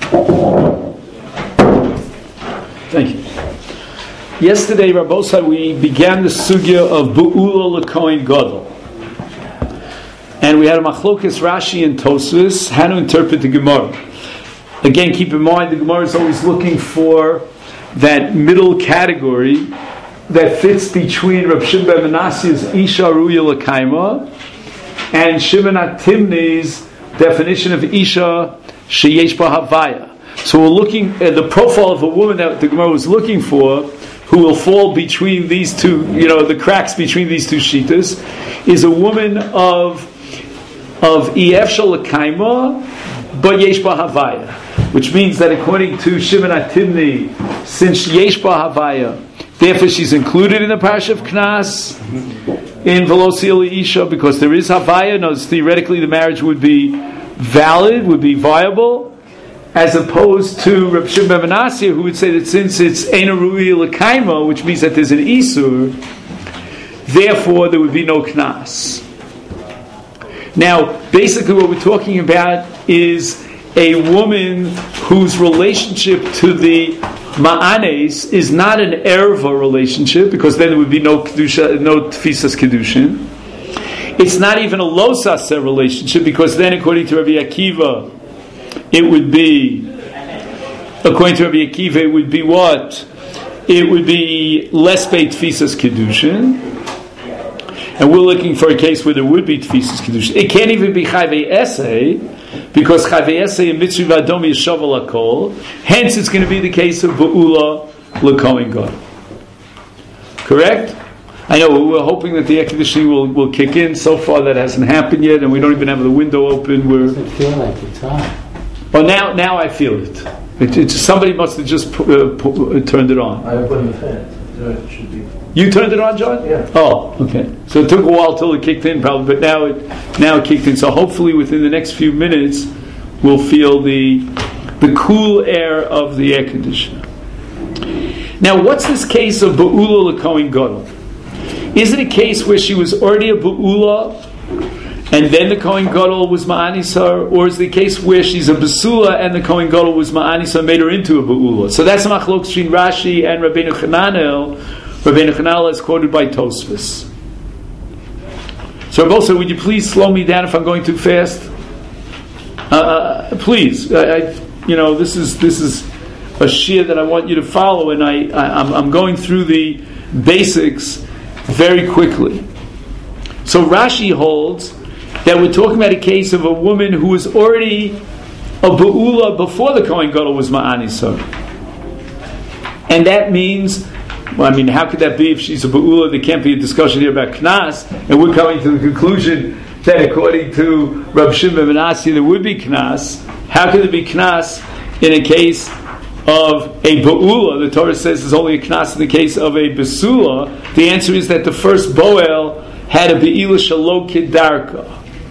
Thank you. Yesterday, Rabbosai, we began the sugya of Bu'ula L'Kohen Gadol. And we had a machlokas Rashi and Tosfos, how to interpret the Gemara. Again, keep in mind, the Gemara is always looking for that middle category that fits between Rav Shimon ben Manasseh's Isha Ruya L'Kaima and Shimon HaTimni's definition of Isha Sheyesh Ba Havaya. So we're looking at the profile of a woman that the Gemara was looking for, who will fall between these two, the cracks between these two shitas, is a woman of Efshel L'Kaima, but Yesh Ba Havaya. Which means that according to Shimon HaTimni, since Yesh Ba Havaya, therefore she's included in the Parsha of Knas, in Velosi Isha, because there is Havaya. No, theoretically the marriage would be valid, would be viable, as opposed to Reb Shimon ben Manasseh, who would say that since it's Eina Ru'i L'Kaima, which means that there's an Isur, therefore there would be no Knas. Now, basically what we're talking about is a woman whose relationship to the Ma'anes is not an Erva relationship, because then there would be no Kedusha, no Tfisas Kedushin. It's not even a Losasa relationship, because then according to Rabbi Akiva, it would be what? It would be less Beit Tfisas Kedushin. And we're looking for a case where there would be Tfisas Kedushin. It can't even be Chayvei Esei, because Chayvei Esei and Mitzvah Vadom Yeshaval Hakol. Hence, it's going to be the case of Bu'ula L'Kohen Gadol. Correct? I know we're hoping that the air conditioning will kick in. So far, that hasn't happened yet, and we don't even have the window open. Does it feel like it's on? Oh, now I feel it. Somebody must have just turned it on. I opened the fan. So it should be. You turned it on, John? Yeah. Oh, okay. So it took a while till it kicked in, probably, but now it kicked in. So hopefully, within the next few minutes, we'll feel the cool air of the air conditioner. Now, what's this case of Bu'ula L'Kohen Gadol? Is it a case where she was already a Bu'ula, and then the Kohen Gadol was Ma'anis her, or is it a case where she's a Basula and the Kohen Gadol was Ma'anis her and made her into a Bu'ula? So that's a machlok between Rashi and Rabbeinu Chananel. Rabbeinu Chananel is quoted by Tosfos. So Rabbi, would you please slow me down if I'm going too fast? Please. This is a shir that I want you to follow, and I'm going through the basics very quickly. So Rashi holds that we're talking about a case of a woman who was already a Bu'ula before the Kohen Gadol was Ma'anis her. And that means, how could that be if she's a Bu'ula? There can't be a discussion here about Knas, and we're coming to the conclusion that according to Rav Shimon ben Manasseh there would be Knas. How could there be Knas in a case of a Bu'ula? The Torah says there's only a Knas in the case of a Basula. The answer is that the first Boel had a Be'ila Shalo Kedarka.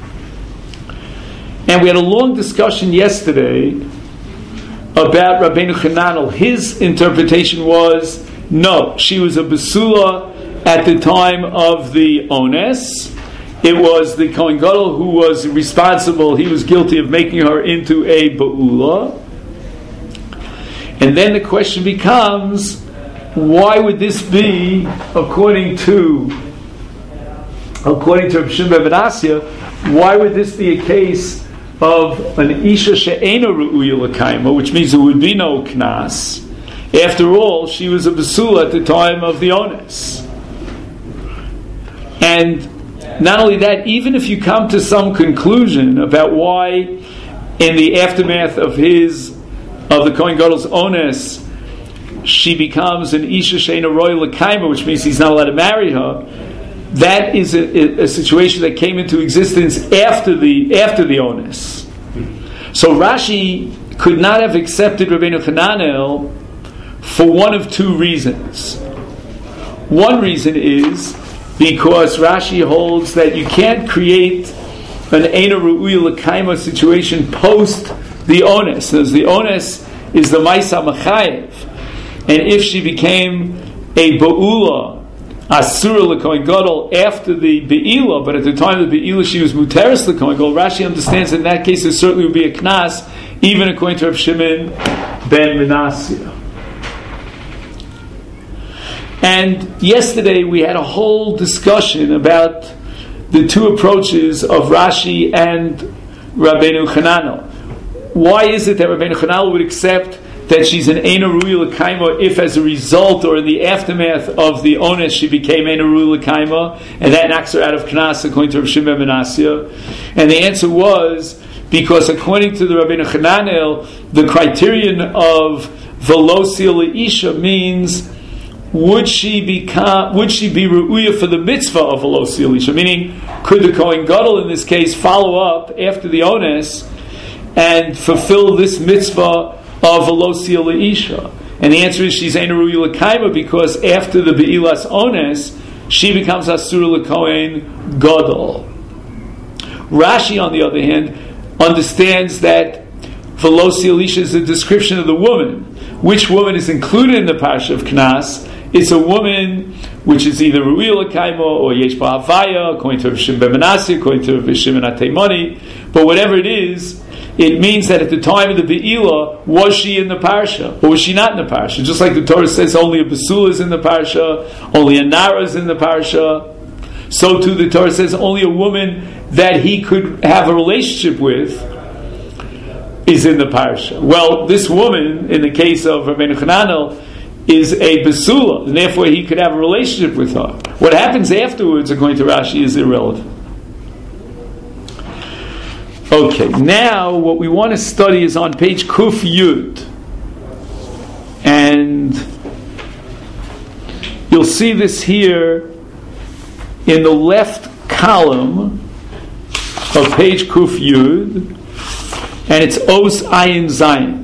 And we had a long discussion yesterday about Rabbeinu Chananel. His interpretation was, no, she was a Basula at the time of the Ones. It was the Kohen Gadol who was responsible. He was guilty of making her into a Ba'ula. And then the question becomes, why would this be, according to Rav Shimon ben Manasseh, why would this be a case of an Isha She'ena Ru'uya L'Kaima, which means there would be no Knas? After all, she was a Basula at the time of the Ones. And not only that, even if you come to some conclusion about why, in the aftermath of the Kohen Gadol's Ones, she becomes an Isha She'ena Roy L'Kaima, which means he's not allowed to marry her, that is a situation that came into existence after the Ones. So Rashi could not have accepted Rabbeinu Chananel for one of two reasons. One reason is because Rashi holds that you can't create an Eina Ru'uya L'Kaima situation post the Ones. As the Ones is the Maisa Machayev, and if she became a Ba'ula, Asura L'Kohen Gadol, after the Be'ila, but at the time of the Be'ila she was Muteris L'Kohen Gadol, Rashi understands that in that case there certainly would be a Knas, even according to Rav Shimon ben Menasya. And yesterday we had a whole discussion about the two approaches of Rashi and Rabbeinu Chananel. Why is it that Rabbeinu Chananel would accept that she's an Eina Ruya L'Kaima if as a result or in the aftermath of the onus she became Eina Ruya L'Kaima, and that knocks her out of Knas according to Rav Shimon ben Menasya? And the answer was because according to the Rabbeinu Chananel, the criterion of Velosia L'Isha means would she be Ru'uya for the mitzvah of Velosia L'Isha? Meaning, could the Kohen Gadol in this case follow up after the onus and fulfill this mitzvah of Velosia L'Isha? And the answer is she's Eina Ruya L'Kaima because after the Be'ilas Ones, she becomes Asura L'Kohen Gadol. Rashi, on the other hand, understands that Velosia L'Isha is a description of the woman. Which woman is included in the Parsha of Knas? It's a woman which is either Ru'il L'Kaima or Yesh Ba'Havaya, according to Rav Shimon ben Menasya, according to Rav Shimon HaTeimoni. But whatever it is, it means that at the time of the Be'ilah, was she in the Parsha? Or was she not in the Parsha? Just like the Torah says only a Basula is in the Parsha, only a Nara is in the Parsha, so too the Torah says only a woman that he could have a relationship with is in the Parsha. Well, this woman, in the case of Rabbeinu Chananel, is a Basula, and therefore he could have a relationship with her. What happens afterwards, according to Rashi, is irrelevant. Okay, now what we want to study is on page Kuf Yud. And you'll see this here in the left column of page Kuf Yud, and it's Os Ayin Zayin.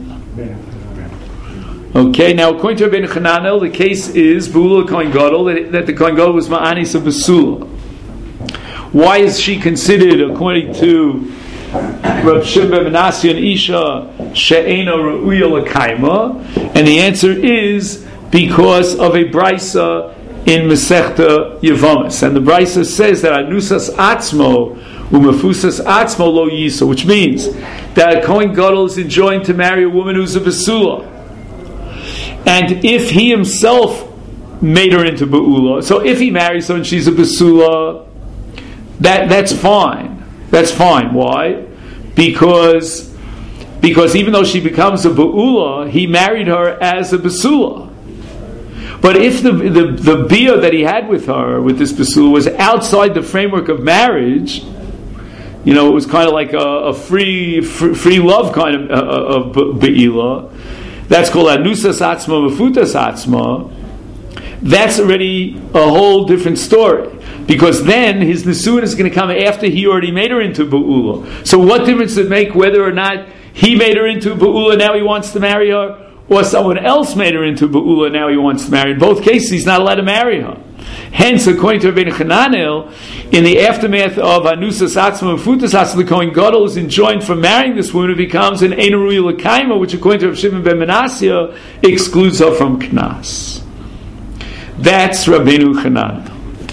Okay, now according to Rabbeinu Chananel, the case is Be'ula Kohen Gadol, that the Kohen Gadol was Ma'anis of Basula. Why is she considered, according to Rav Shimon ben Menasya, an Isha She'ena Ru'uya L'Kaima? And the answer is because of a Brisa in Masechta Yevamos. And the Brisa says that Anusas Atzmo Umefusas Atzmo Lo Yisa, which means that a Kohen Gadol is enjoined to marry a woman who's a Basula. And if he himself made her into Be'ula, so if he marries her and she's a Basula, that's fine. That's fine. Why? Because even though she becomes a Be'ula, he married her as a Basula. But if the bia that he had with her, with this Basula, was outside the framework of marriage, it was kind of like a free love kind of Be'ila. That's called Anusas Atzma V'futas Atzma. That's already a whole different story. Because then his Nisuin is going to come after he already made her into Be'ula. So what difference does it make whether or not he made her into Be'ula, now he wants to marry her, or someone else made her into Be'ula, now he wants to marry her? In both cases, he's not allowed to marry her. Hence, according to Rabbeinu Chananel, in the aftermath of Anusas Atzma and Futas Atzma, the Kohen Gadol is enjoined from marrying this woman who becomes an Eina Ruya L'Kaima, which according to Rav Shimon ben Menasya excludes her from Knas. That's Rabbeinu Chananel.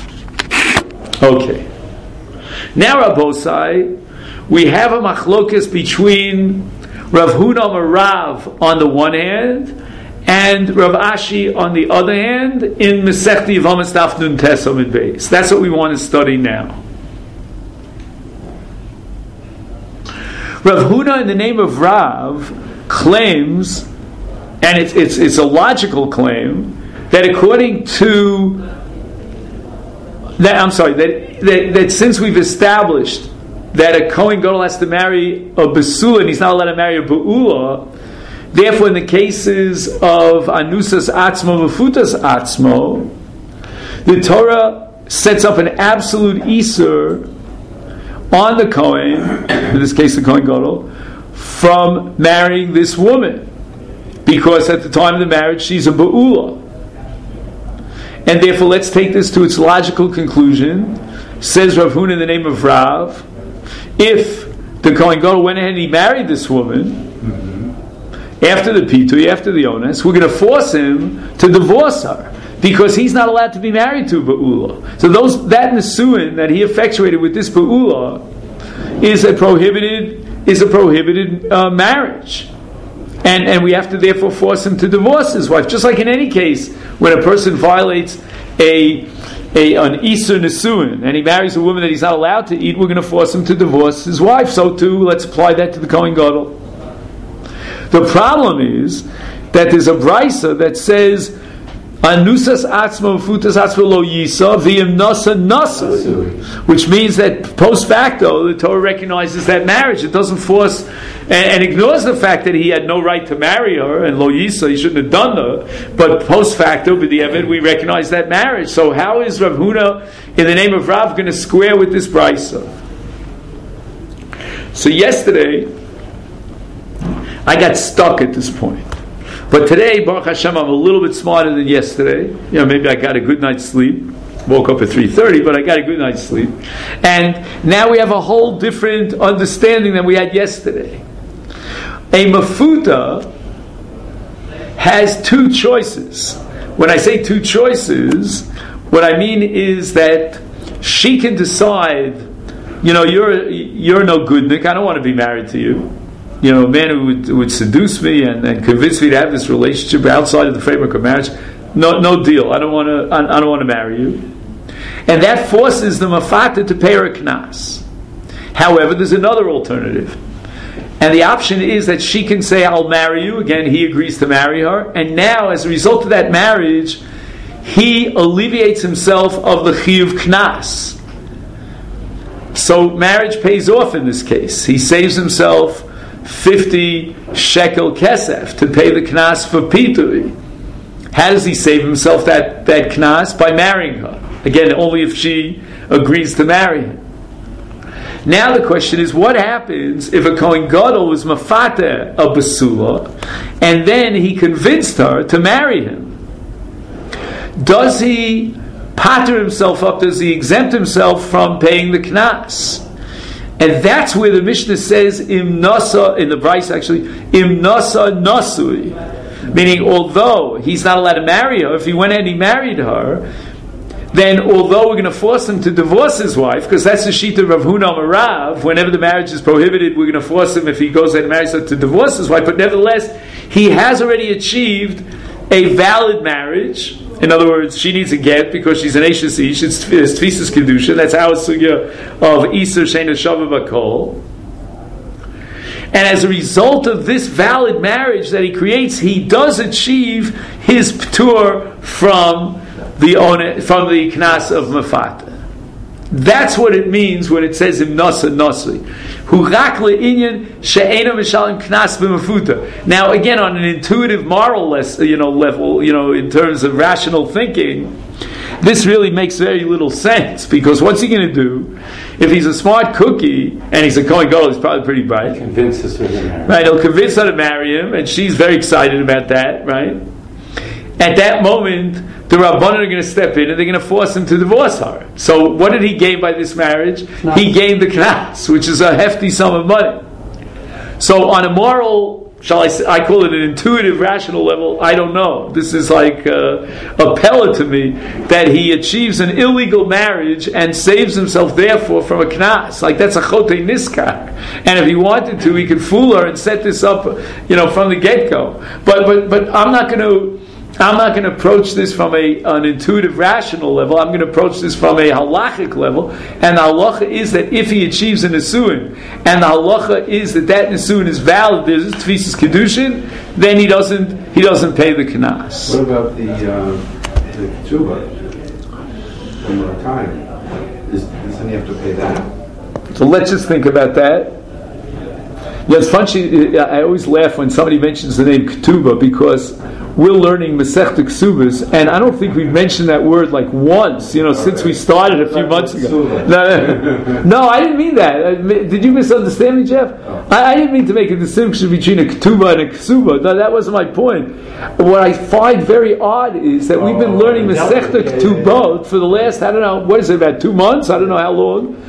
Okay. Now, Rabbosai, we have a machlokas between Rav Huna Marav on the one hand and Rav Ashi on the other hand in Masechta Yevamos Daf Nun Tes Amud Beis. That's what we want to study now. Rav Huna, in the name of Rav, claims, and it's a logical claim, that according to that since we've established that a Kohen Gadol has to marry a Basula and he's not allowed to marry a Be'ula, therefore in the cases of Anusas Atzmo V'futas Atzmo, the Torah sets up an absolute Isur on the Kohen, in this case the Kohen Gadol, from marrying this woman, because at the time of the marriage she's a Be'ula. And therefore let's take this to its logical conclusion. Says Rav Huna in the name of Rav, if the Kohen Gadol went ahead and he married this woman after the Pitui, after the Onus, we're going to force him to divorce her because he's not allowed to be married to Be'ula. So that Nisuin that he effectuated with this Be'ula is a prohibited is a prohibited marriage. And we have to therefore force him to divorce his wife. Just like in any case, when a person violates an Isur Nesuin, and he marries a woman that he's not allowed to eat, we're going to force him to divorce his wife. So too, let's apply that to the Kohen Gadol. The problem is that there's a brisa that says, Anusas atzma ufutas atzma lo yisa v'im nasa nasu, which means that post facto the Torah recognizes that marriage. It doesn't force and ignores the fact that he had no right to marry her, and lo yisa, he shouldn't have done her. But post facto, b'diavad, we recognize that marriage. So how is Rav Huna, in the name of Rav, going to square with this brisa? So yesterday, I got stuck at this point. But today, Baruch Hashem, I'm a little bit smarter than yesterday. Maybe I got a good night's sleep. Woke up at 3:30, but I got a good night's sleep. And now we have a whole different understanding than we had yesterday. A mafuta has two choices. When I say two choices, what I mean is that she can decide, you're no goodnik, I don't want to be married to you. A man who would seduce me and convince me to have this relationship outside of the framework of marriage, no deal. I don't want to marry you, and that forces the mafata to pay her a knas. However, there's another alternative, and the option is that she can say, "I'll marry you." Again, he agrees to marry her, and now, as a result of that marriage, he alleviates himself of the chiyuv knas. So marriage pays off in this case. He saves himself 50 shekel kesef to pay the knas for pitui. How does he save himself that knas? By marrying her. Again, only if she agrees to marry him. Now the question is, what happens if a Kohen Gadol was mafate a basula, and then he convinced her to marry him? Does he pater himself up? Does he exempt himself from paying the knas? And that's where the Mishnah says, im nasa, in the Bryce actually, im nasa nasui. Meaning, although he's not allowed to marry her, if he went and he married her, then although we're going to force him to divorce his wife, because that's the shita of Rav Huna Marav, whenever the marriage is prohibited, we're going to force him, if he goes and marries her, to divorce his wife, but nevertheless, he has already achieved a valid marriage. In other words, she needs a get because she's an Eishes Ish. It's Tfisus Kedusha. That's our sugya of Isur Sheina Shava Bakol. And as a result of this valid marriage that he creates, he does achieve his ptur from the knas of Mafata. That's what it means when it says im nasa nasi. Now, again, on an intuitive, moral level, in terms of rational thinking, this really makes very little sense, because what's he going to do if he's a smart cookie and he's a Kohen Gadol? He's probably pretty bright. Convinces her to marry. Right, he'll convince her to marry him, and she's very excited about that. Right. At that moment, the Rabbanan are going to step in and they're going to force him to divorce her. So what did he gain by this marriage? No. He gained the knas, which is a hefty sum of money. So on a moral, I call it an intuitive, rational level, I don't know. This is like a pella to me, that he achieves an illegal marriage and saves himself therefore from a knas. Like, that's a chotei niskar. And if he wanted to, he could fool her and set this up, from the get-go. But I'm not going to approach this from an intuitive, rational level. I'm going to approach this from a halachic level. And the halacha is that if he achieves a nesuin, and the halacha is that nisuin is valid, there's tfisus kedushin, then he doesn't pay the knas. What about the ketubah? One more time. Doesn't he have to pay that? So let's just think about that. Yeah, it's funny. I always laugh when somebody mentions the name ketubah, because we're learning Masechta Ksubas, and I don't think we've mentioned that word like once, since we started a few months ago. No, I didn't mean that. Did you misunderstand me, Jeff? I didn't mean to make a distinction between a ketubah and a ksuba. No, that wasn't my point. What I find very odd is that we've been learning Masechta Ketubot for the last, about 2 months? I don't know how long.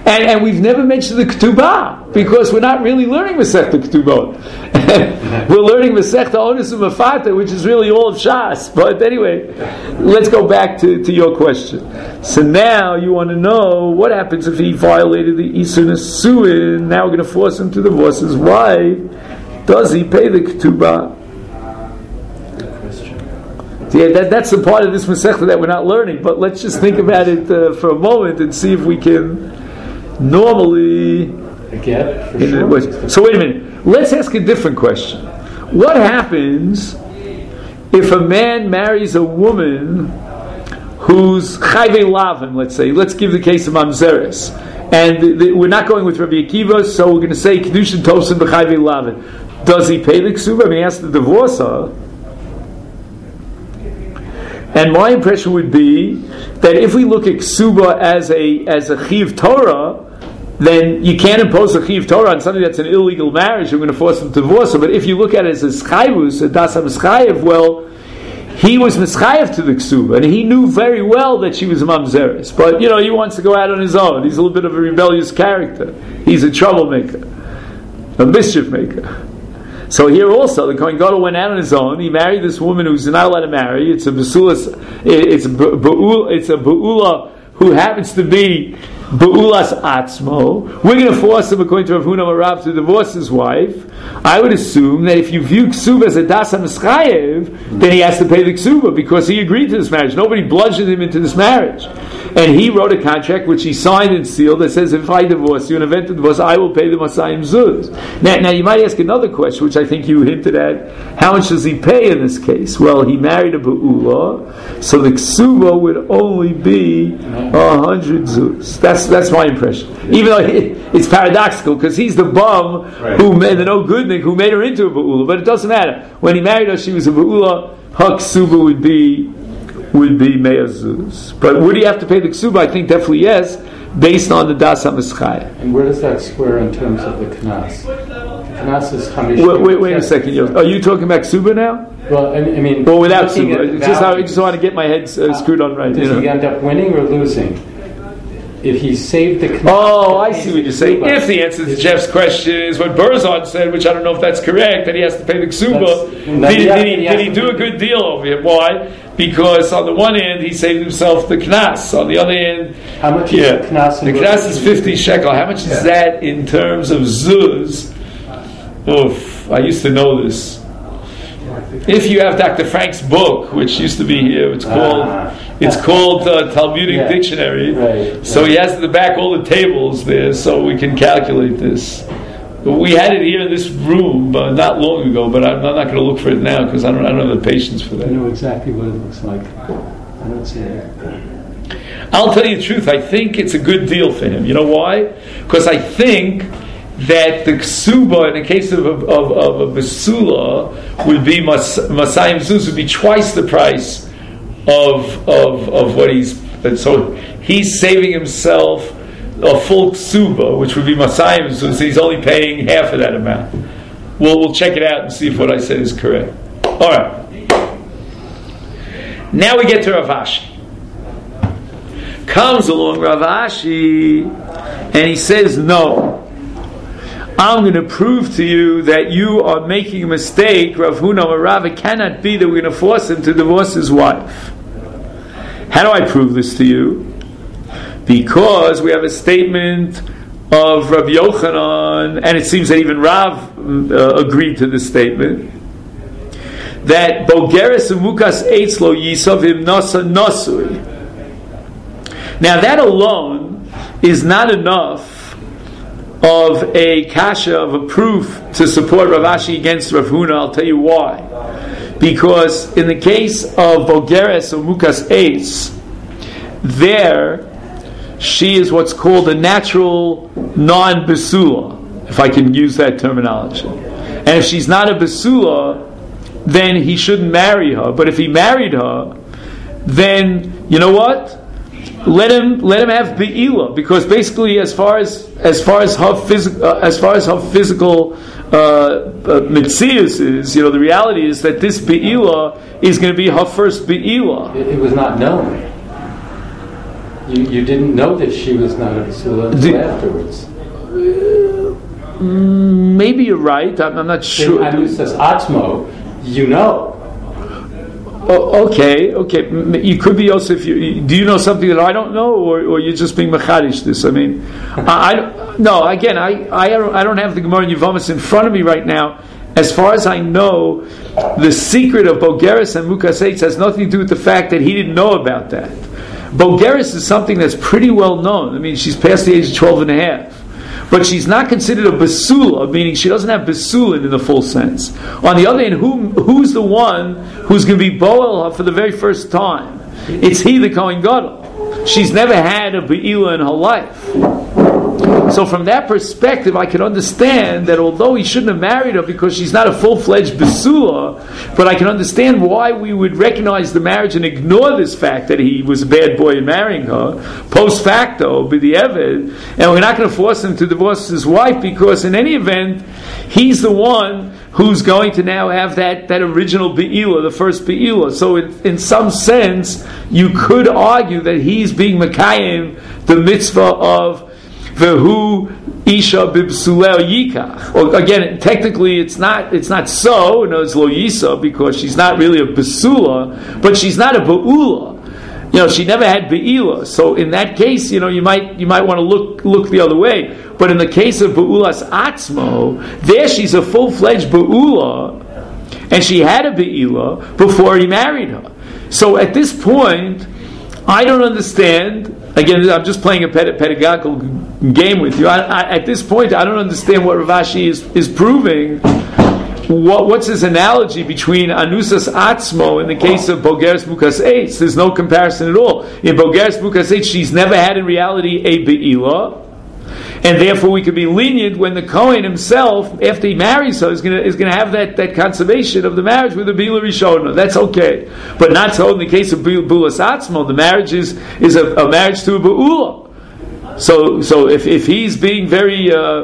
And we've never mentioned the Ketubah, because we're not really learning Masechta Ketubot. We're learning Masechta Onis Umafata, which is really all of Shas. But anyway, let's go back to your question. So now you want to know what happens if he violated the Isur Nesuin. Now we're going to force him to divorce his wife. Does he pay the Ketubah? Yeah, that's the part of this Masechta that we're not learning. But let's just think about it for a moment and see if we can normally get for sure. So wait a minute. Let's ask a different question. What happens if a man marries a woman who's chayvei lavin? Let's say. Let's give the case of mamzeres, and we're not going with Rabbi Akiva, so we're going to say kedushin tosin b'chayvei lavin. Does he pay the ksuba? I mean, he has to divorce her. And my impression would be that if we look at ksuba as a chiv Torah, then you can't impose a chiv Torah on something that's an illegal marriage. You're going to force him to divorce her. But if you look at it as a schayvus, a das ha-mischayev, well, he was mischayev to the ksuba, and he knew very well that she was a mamzeres. But he wants to go out on his own. He's a little bit of a rebellious character. He's a troublemaker, a mischief maker. So here also, the Kohen Gadol went out on his own. He married this woman who's not allowed to marry. It's a be'ula who happens to be be'ulas atzmo. We're going to force him, according to Rav Huna Marav, to divorce his wife. I would assume that if you view ksuba as a das ha-mischayev, then he has to pay the ksuba because he agreed to this marriage. Nobody bludgeoned him into this marriage. And he wrote a contract which he signed and sealed that says, if I divorce you and event the divorce, I will pay the Masayim Zuz. Now you might ask another question, which I think you hinted at. How much does he pay in this case? Well, he married a Be'ula, so the Ksuba would only be 100 Zuz. That's my impression. Even though it's paradoxical, because he's the bum who made the no goodnik who made her into a Be'ula. But it doesn't matter. When he married her, she was a Be'ula. Her Ksuba would be Me'azuz. But would he have to pay the ksuba? I think definitely yes, based on the das ha-mischayeh. And where does that square in terms of the knas? The knas is hamishim. Wait a second. Are you talking about ksuba now? Well, I mean... Well, without ksuba. I just want to get my head screwed on right. Does he end up winning or losing? If he saved the knas... Oh, I see what you're saying. If the answer to Jeff's question is what Berzon said, which I don't know if that's correct, that he has to pay the ksuba, did he do a good deal over here? Why? Because on the one hand, he saved himself the knas. On the other hand, how much is the knas? The knas is 50 shekel. How much is that in terms of zuz? Oof, I used to know this. If you have Dr. Frank's book, which used to be here, it's called Talmudic Dictionary. Right. So he has at the back all the tables there, so we can calculate this. We had it here in this room not long ago, but I'm not going to look for it now because I don't have the patience for that. I know exactly what it looks like. I don't see it. I'll tell you the truth. I think it's a good deal for him. You know why? Because I think that the ksuba in the case of a besula would be Masayim Zuz would be twice the price of what he's. So he's saving himself a full ksuba, which would be Masayim Zuz. So he's only paying half of that amount. We'll check it out and see if what I said is correct. All right. Now we get to Rav Ashi. Comes along Rav Ashi and he says, no, I'm going to prove to you that you are making a mistake. Rav Huna Marav, it cannot be that we're going to force him to divorce his wife. How do I prove this to you? Because we have a statement of Rav Yochanan, and it seems that even Rav agreed to this statement, that Bogeres Mukas Eitzlo Yisavim Nasa Nasui. Now that alone is not enough of a kasha, of a proof to support Rav Ashi against Rav Huna. I'll tell you why. Because in the case of Bogeres or Mukas Eitz, there she is what's called a natural non-besula, if I can use that terminology. And if she's not a besula, then he shouldn't marry her. But if he married her, then you know what? Let him have be'ila, because basically, as far as her physical mitzias is, the reality is that this be'ila is going to be her first be'ila. It was not known. You didn't know that she was not a basula until afterwards. Maybe you're right. I'm not sure. And it says Atzmo, you know. Oh, okay. You could be also. Do you know something that I don't know, or you're just being machadish this? I mean, no. Again, I don't have the Gemara in Yevamos in front of me right now. As far as I know, the secret of Bogeres and Mukas Eitz has nothing to do with the fact that he didn't know about that. Bogeres is something that's pretty well known. I mean, she's past the age of 12 and a half. But she's not considered a basula, meaning she doesn't have basulin in the full sense. On the other hand, who's the one who's going to be boel for the very first time? It's he, the Kohen Gadol. She's never had a be'ilah in her life. So from that perspective, I can understand that although he shouldn't have married her because she's not a full-fledged basula, but I can understand why we would recognize the marriage and ignore this fact that he was a bad boy in marrying her, post facto, b'di'evid, and we're not going to force him to divorce his wife because in any event, he's the one who's going to now have that original be'ilah, the first be'ilah. So in some sense, you could argue that he's being mekayim the mitzvah of Vehu Isha Bibsuleo Yikach. Or again, technically it's not so, no, it's Lo Yisa, because she's not really a Basula, but she's not a Ba'ula. She never had Be'ilah. So in that case, you might want to look the other way. But in the case of Ba'ulas Atzmo, there she's a full-fledged Ba'ula, and she had a Be'ilah before he married her. So at this point, I don't understand. Again, I'm just playing a pedagogical game with you. At this point, I don't understand what Rav Ashi is proving. What's his analogy between Anusas Atzmo in the case of Bogeres Mukas Eitz? There's no comparison at all. In Bogeres Mukas Eitz, she's never had in reality a Be'ilah, and therefore we could be lenient when the Kohen himself, after he marries her, is going to have that consummation of the marriage with a Be'ilah Rishona. That's okay. But not so in the case of Bulas Atzmo. The marriage is a marriage to a Be'ulah. So if he's being very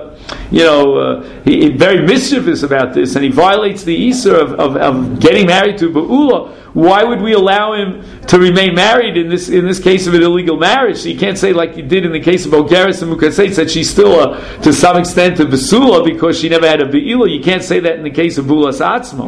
very mischievous about this, and he violates the Isur of getting married to Ba'ula, why would we allow him to remain married in this case of an illegal marriage? So you can't say like you did in the case of Bogeres and Mukas Eitz that she's still to some extent a Basula because she never had a Be'ilah. You can't say that in the case of Bulas Atzmo.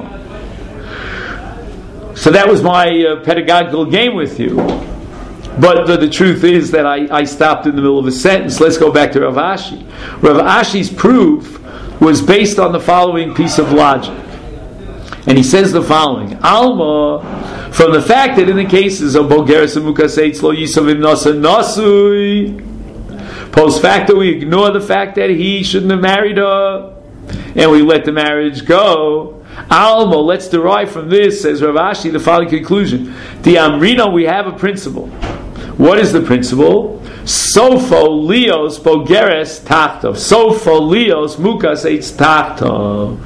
So that was my pedagogical game with you. But the truth is that I stopped in the middle of a sentence. Let's go back to Rav Ashi. Rav Ashi's proof was based on the following piece of logic. And he says the following. Alma, from the fact that in the cases of Bogeres and Mukas Eitz lo yisavim nasa nasui, post facto we ignore the fact that he shouldn't have married her, and we let the marriage go. Alma, let's derive from this, says Rav Ashi, the following conclusion. The Amrino, we have a principle. What is the principle? Sofo lios Bogeres tachtov. Sofo lios Mukas Eitz tachtov.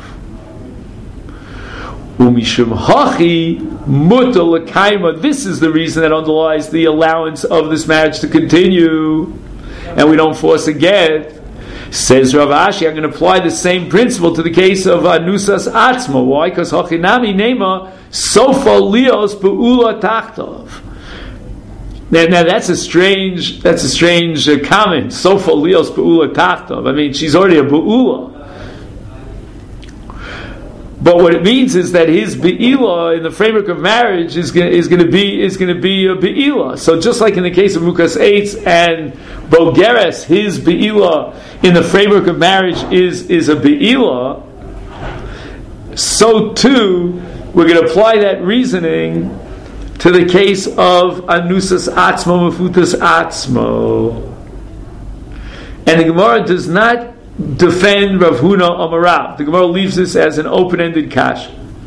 Umishum hachi muta l'kaima. This is the reason that underlies the allowance of this marriage to continue, and we don't force a get. Says Rav Ashi, I'm going to apply the same principle to the case of Anusas Atzmo. Why? Because hachinami nema sofa lios be'ula tachtov. Now that's a strange comment. Sofa lios be'ula tachtov. I mean, she's already a be'ula. But what it means is that his be'ilah in the framework of marriage is going to be a be'ilah. So just like in the case of Mukas Eitz and Bogeres, his be'ilah in the framework of marriage is a be'ilah. So too, we're going to apply that reasoning to the case of Anusas Atzmo Mefutas Atzmo. And the Gemara does not defend Rav Huna Amarav. The Gemara leaves this as an open-ended kasha.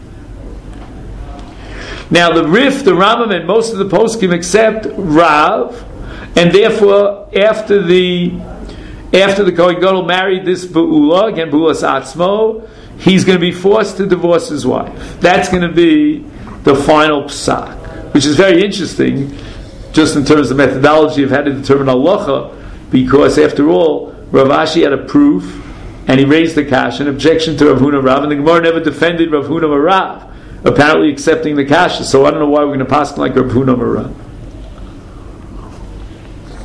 Now the Rif, the Rambam, and most of the poskim accept Rav, and therefore after the Kohen Gadol married this Be'ula, again Be'ulas Atzmo, he's going to be forced to divorce his wife. That's going to be the final psak, which is very interesting, just in terms of methodology of how to determine halacha, because after all, Rav Ashi had a proof, and he raised the kasha, an objection to Rav Huna Rav, and the Gemara never defended Rav Huna Rav, apparently accepting the kasha. So I don't know why we're going to pass like Rav Huna Rav.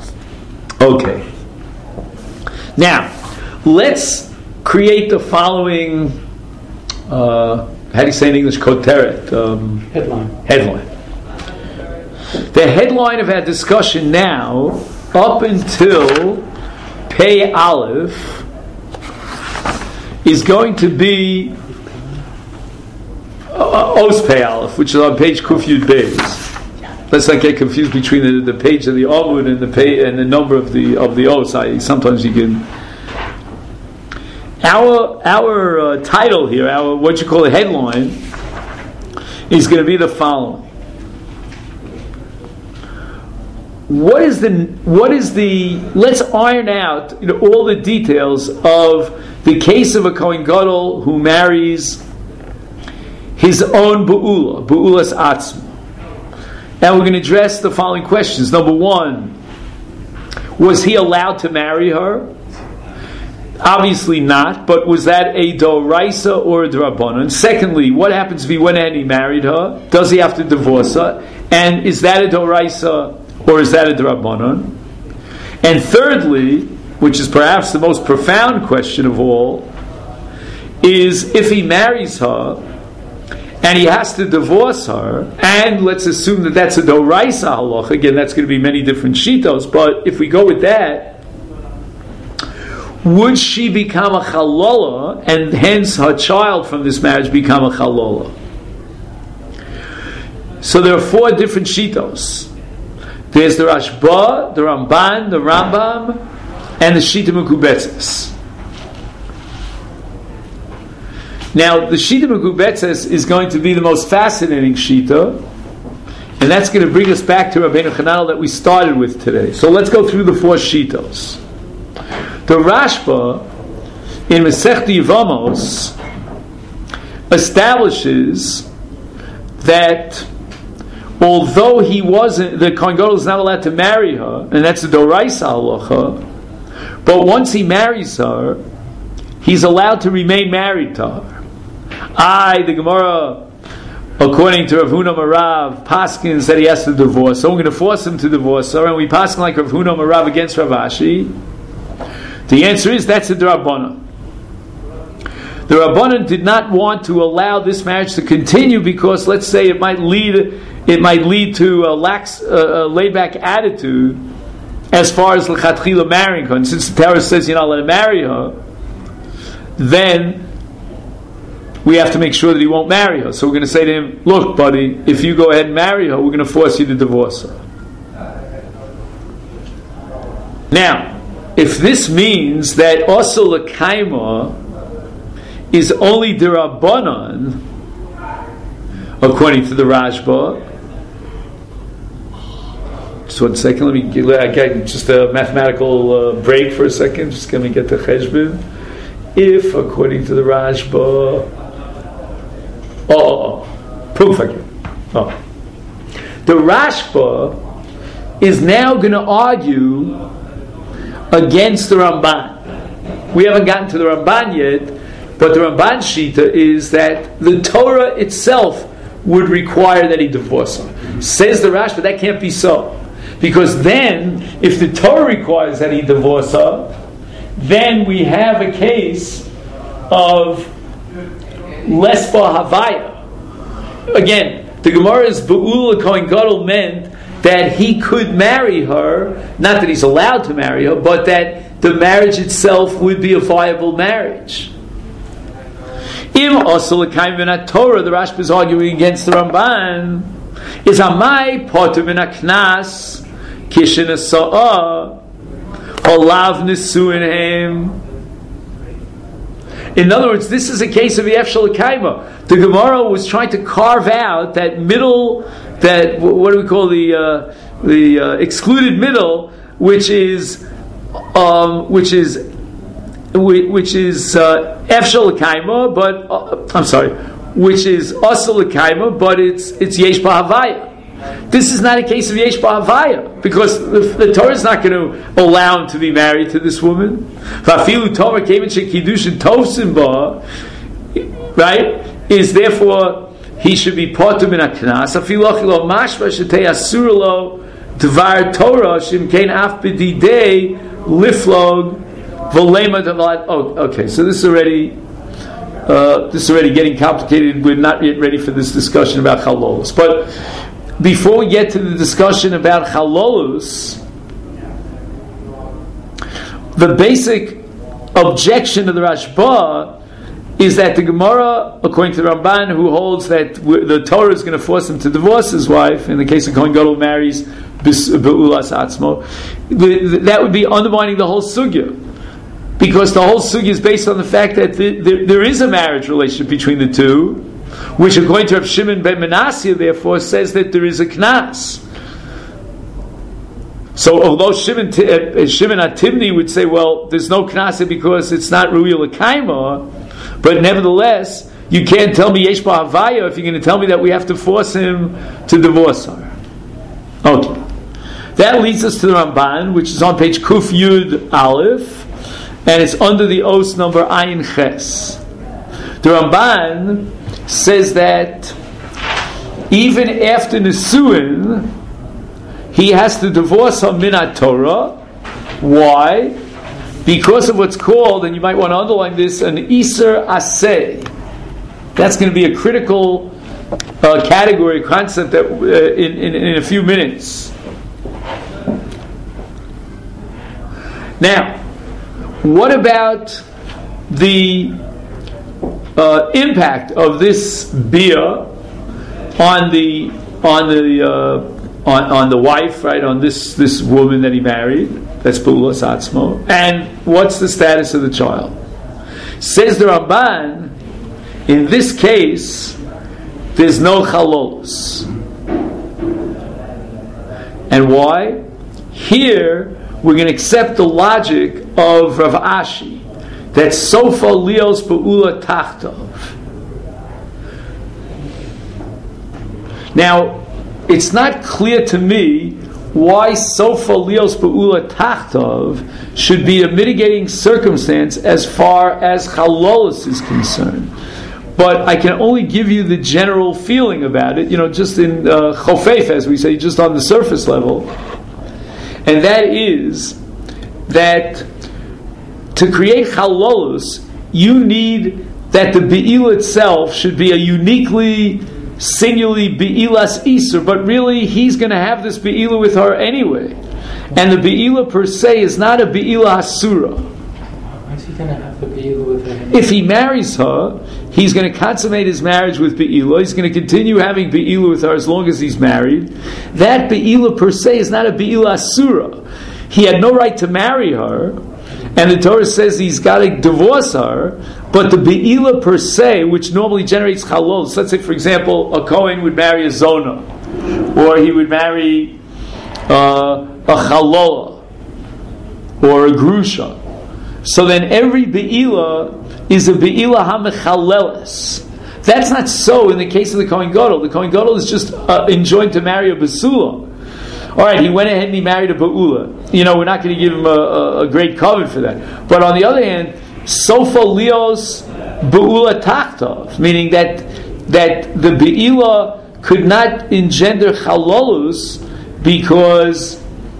Okay. Now, let's create the following, how do you say in English, koteret? Headline. The headline of our discussion now, up until Pei Aleph, is going to be Os Pei Aleph, which is on page Kuf Yud Beis. Let's not get confused between the page of the Amud and the number of the Os. Sometimes you can. Our title here, our what you call a headline, is going to be the following. What is the? Let's iron out all the details of the case of a Kohen Gadol who marries his own Be'ulas Atzma. Now we're going to address the following questions. Number one, was he allowed to marry her? Obviously not, but was that a Doraisa or a Drabanan? Secondly, what happens if he went ahead and he married her? Does he have to divorce her? And is that a Doraisa or is that a Drabanan? And thirdly, which is perhaps the most profound question of all, is if he marries her and he has to divorce her, and let's assume that that's a Doraisa halacha, again that's going to be many different shitos, but if we go with that, would she become a chalola, and hence her child from this marriage become a chalola? So there are four different shitos. There's the Rashba, the Ramban, the Rambam, and the Shita Mekubetzes. Now, the Shita Mekubetzes is going to be the most fascinating Shita, and that's going to bring us back to Rabbeinu Chananel that we started with today. So let's go through the four Shitos. The Rashba in Masechta Yevamos establishes that although the Kohen Gadol is not allowed to marry her, and that's the Doraisa halacha, but once he marries her, he's allowed to remain married to her. The Gemara, according to Rav Huna Marav, paskins that he has to divorce, so we're going to force him to divorce her, and we paskin like Rav Huna Marav against Rav Ashi. The answer is that's a Rabbanan. The Rabbanan did not want to allow this marriage to continue because, let's say, it might lead to a laid back attitude as far as l'chatchila marrying her. And since the Torah says you're not allowed to marry her, then we have to make sure that he won't marry her. So we're going to say to him, look, buddy, if you go ahead and marry her, we're going to force you to divorce her. Now, if this means that also l'kaima is only d'Rabbanan, according to the Rashba. Just 1 second, let me get just a mathematical break for a second. Just let me get the cheshbon. If, according to the Rashba, proof again. The Rashba is now going to argue against the Ramban. We haven't gotten to the Ramban yet, but the Ramban Shita is that the Torah itself would require that he divorce her. Says the Rashba, that can't be so. Because then, if the Torah requires that he divorce her, then we have a case of lesba havaya. Again, the Gemara's Be'ula Kohen Gadol meant that he could marry her, not that he's allowed to marry her, but that the marriage itself would be a viable marriage. Im also l'kaim v'nat Torah, the Rashba is arguing against the Ramban, is amai poter v'naknas kishin asa'ah olav nesuinhem. In other words, this is a case of Yef Shel Kaima. The Gemara was trying to carve out that middle, that what do we call the excluded middle, which is Yef Shel Kaima, but I'm sorry, which is Asal Kaima, but it's Yesh B'Havaya. This is not a case of Yesh B'Havaya, because the Torah is not going to allow him to be married to this woman. V'afilu Torah Kevin Shekidushin Tovsim Ba, right? Is therefore he should be poter min haknas. Afilu achilo mashma shetei asur lo Dvar Torah shimkein af b'didei liflog v'lema davat. Oh, okay. So this is already getting complicated. We're not yet ready for this discussion about chalolos. But before we get to the discussion about chalolos, the basic objection to the Rashba is that the Gemara, according to the Ramban, who holds that the Torah is going to force him to divorce his wife, in the case of Kohen Gadol marries Be'ulas Atzmo, that would be undermining the whole sugya. Because the whole sugya is based on the fact that there is a marriage relationship between the two, which according to Rav Shimon ben Manasseh, therefore, says that there is a knas. So although Shimon HaTimni would say, well, there's no knas because it's not Ru'i L'Kaima, but nevertheless, you can't tell me Yesh Ba Havaya if you're going to tell me that we have to force him to divorce her. Okay. That leads us to the Ramban, which is on page Kuf Yud Aleph, and it's under the os number Ayin Ches. The Ramban says that even after Nisuin, he has to divorce her minat Torah. Why? Because of what's called, and you might want to underline this, an Iser Aseh. That's going to be a critical category, concept that in a few minutes. Now, what about the impact of this bia on the wife, right? On this woman that he married, that's Be'ulas Atzmo, and what's the status of the child? Says the Ramban, in this case, there's no chalolos. And why? Here, we're going to accept the logic of Rav Ashi, that Sofa Lios Be'ula Tachtov. Now, it's not clear to me why Sofa Lios Be'ula Tachtov should be a mitigating circumstance as far as chalolos is concerned. But I can only give you the general feeling about it, just in chofeif, as we say, just on the surface level. And that is that to create chalolos, you need that the be'ila itself should be a uniquely, singularly be'ilas iser, but really he's going to have this be'ila with her anyway. And the be'ila per se is not a be'ila asura. Why is he going to have the be'ila with her anyway? If he marries her, he's going to consummate his marriage with be'ila. He's going to continue having be'ila with her as long as he's married. That be'ila per se is not a be'ila asura. He had no right to marry her, and the Torah says he's got to divorce her. But the be'ila per se, which normally generates chalolos, let's say, for example, a Kohen would marry a zona, or he would marry a chalola, or a grusha. So then every be'ila is a be'ila ha-mechaleles. That's not so in the case of the Kohen Gadol. The Kohen Gadol is just enjoined to marry a basula. All right, he went ahead and he married a ba'ula. We're not going to give him a great covenant for that. But on the other hand, Sofa Lios Be'ula Tachtov, meaning that the Be'ila could not engender Chalolus because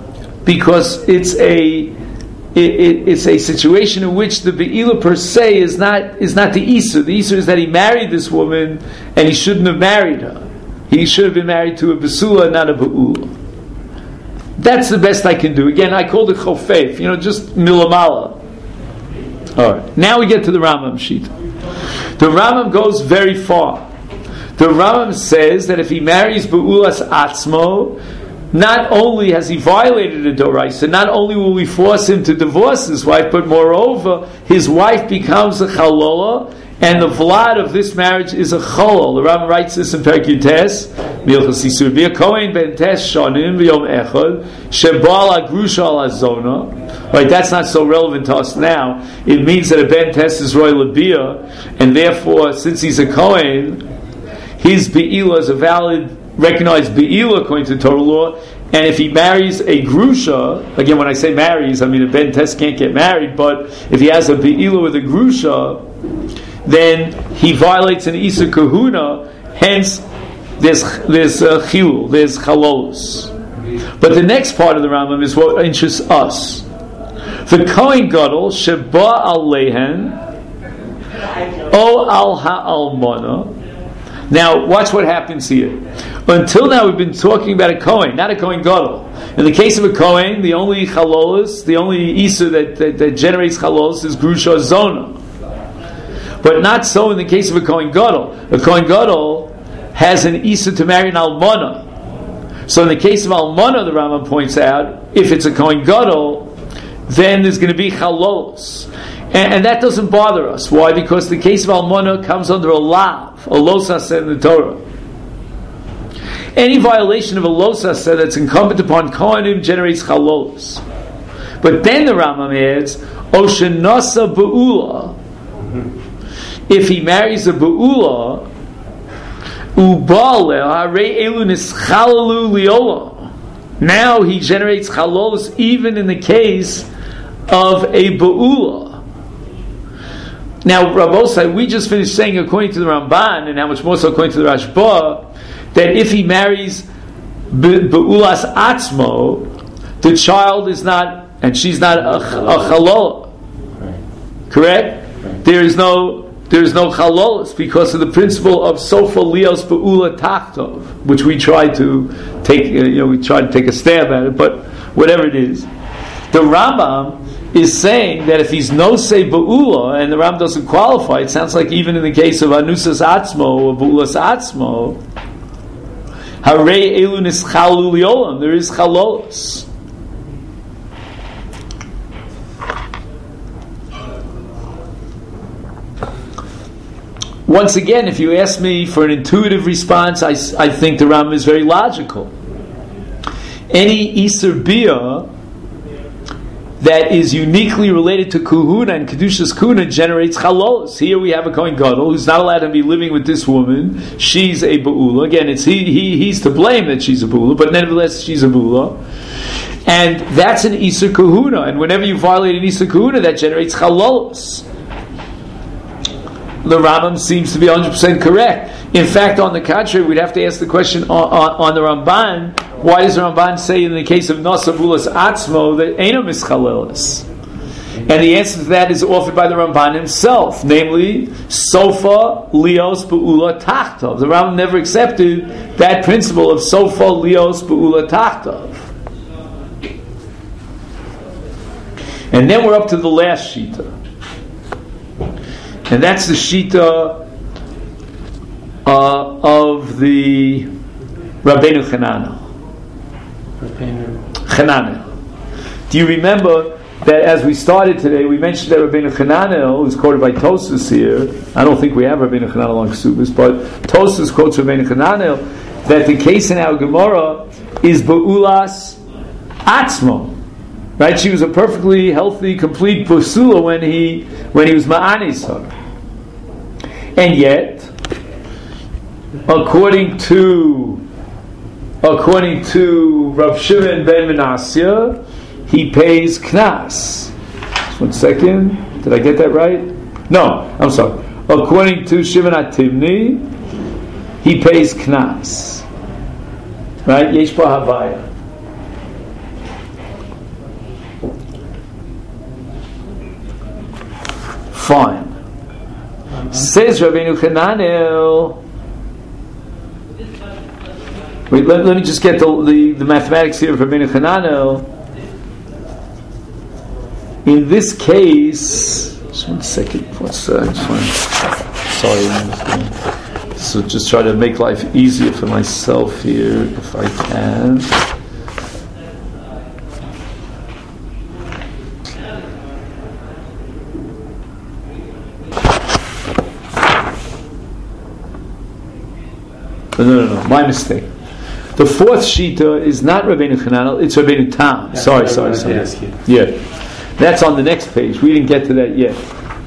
it's a situation in which the Be'ila per se is not the Isur. The Isur is that he married this woman and he shouldn't have married her. He should have been married to a Basula, not a Be'ula. That's the best I can do. Again, I called it Chofeif, just milamala. All right. Now we get to the Rambam sheet. The Rambam goes very far. The Rambam says that if he marries Be'ulas Atzmo, not only has he violated a doraisa, not only will we force him to divorce his wife, but moreover, his wife becomes a chalola, and the vlad of this marriage is a cholol. The Rambam writes this in Perek Yutes, Milchas Isur Bia Kohen ben Tes Shanim v'Yom Echad Shebal Agrusha al Azona. Right, that's not so relevant to us now. It means that a ben Tes is roy lebia, and therefore, since he's a Kohen, his be'ila is a valid, recognized be'ila according to Torah law. And if he marries a grusha, again, when I say marries, I mean a ben Tes can't get married, but if he has a be'ila with a grusha, then he violates an Isa Kahuna, hence there's chilul, there's chalolos. He But the next part of the Rambam is what interests us. The Kohen Gadol sheba al lehen o al ha'almona. Now, watch what happens here. Until now, we've been talking about a Kohen, not a Kohen Gadol. In the case of a Kohen, the only chalolos, the only Isur that generates chalolos is Grusha Zona. But not so in the case of a Kohen Gadol. A Kohen Gadol has an Isur to marry an Almana. So in the case of Almana, the Rambam points out, if it's a Kohen Gadol, then there's going to be chalolos. And that doesn't bother us. Why? Because the case of Almana comes under a lav, a losas in the Torah. Any violation of a losas that's incumbent upon Kohanim generates chalolos. But then the Rambam adds, Oshenasa Be'ula. If he marries a Be'ula, now he generates chalolos even in the case of a Be'ula. Now, Rabbosai, we just finished saying, according to the Ramban, and how much more so according to the Rashba, that if he marries Be'ulas Atzmo, the child is not, and she's not a chalola. Correct? Right. There is no chalolos because of the principle of sofa lios be'ula tachtov, which we try to take. We try to take a stab at it, but whatever it is, the Rambam is saying that if he's no say be'ula and the Rambam doesn't qualify, it sounds like even in the case of anusas atzmo or be'ulas atzmo, harei elu nischalu liolam, there is chalolos. Once again, if you ask me for an intuitive response, I think the Rambam is very logical. Any Isur Bia that is uniquely related to Kuhuna and Kedushas Kuhuna generates chalolos. Here we have a Kohen Gadol who's not allowed to be living with this woman. She's a Be'ula. Again, it's he's to blame that she's a Be'ula, but nevertheless she's a Be'ula. And that's an Isur Kuhuna. And whenever you violate an Isur Kuhuna, that generates chalolos. The Rambam seems to be 100% correct. In fact, on the contrary, we'd have to ask the question on the Ramban, why does the Ramban say in the case of Nasa Bulas Atzmo that Eino Mischalelis? And the answer to that is offered by the Ramban himself, namely, Sofa Lios Be'ula Tachtov. The Rambam never accepted that principle of Sofa Lios Be'ula Tachtov. And then we're up to the last Shita. And that's the Shita of the Rabbeinu Chananel. Do you remember that as we started today, we mentioned that Rabbeinu Chananel, who's quoted by Tosfos here, I don't think we have Rabbeinu Chananel on Ksubis, but Tosfos quotes Rabbeinu Chananel, that the case in our Gemara is Be'ulas Atzmo. Right? She was a perfectly healthy, complete Basula when he was Ma'anis her. And yet, according to Rav Shimon ben Menasya, he pays knas. Just 1 second. Did I get that right? No, I'm sorry. According to Shimon HaTimni, he pays knas. Right? Yesh pa havaya. Fine. Says Rabbeinu Chananel. Wait, let me just get the mathematics here of Rabbeinu Chananel. In this case, just 1 second. So just try to make life easier for myself here, if I can. No, my mistake. The fourth Shita is not Rabbeinu Chananel, it's Rabbeinu Tam. Sorry. Yeah. That's on the next page. We didn't get to that yet.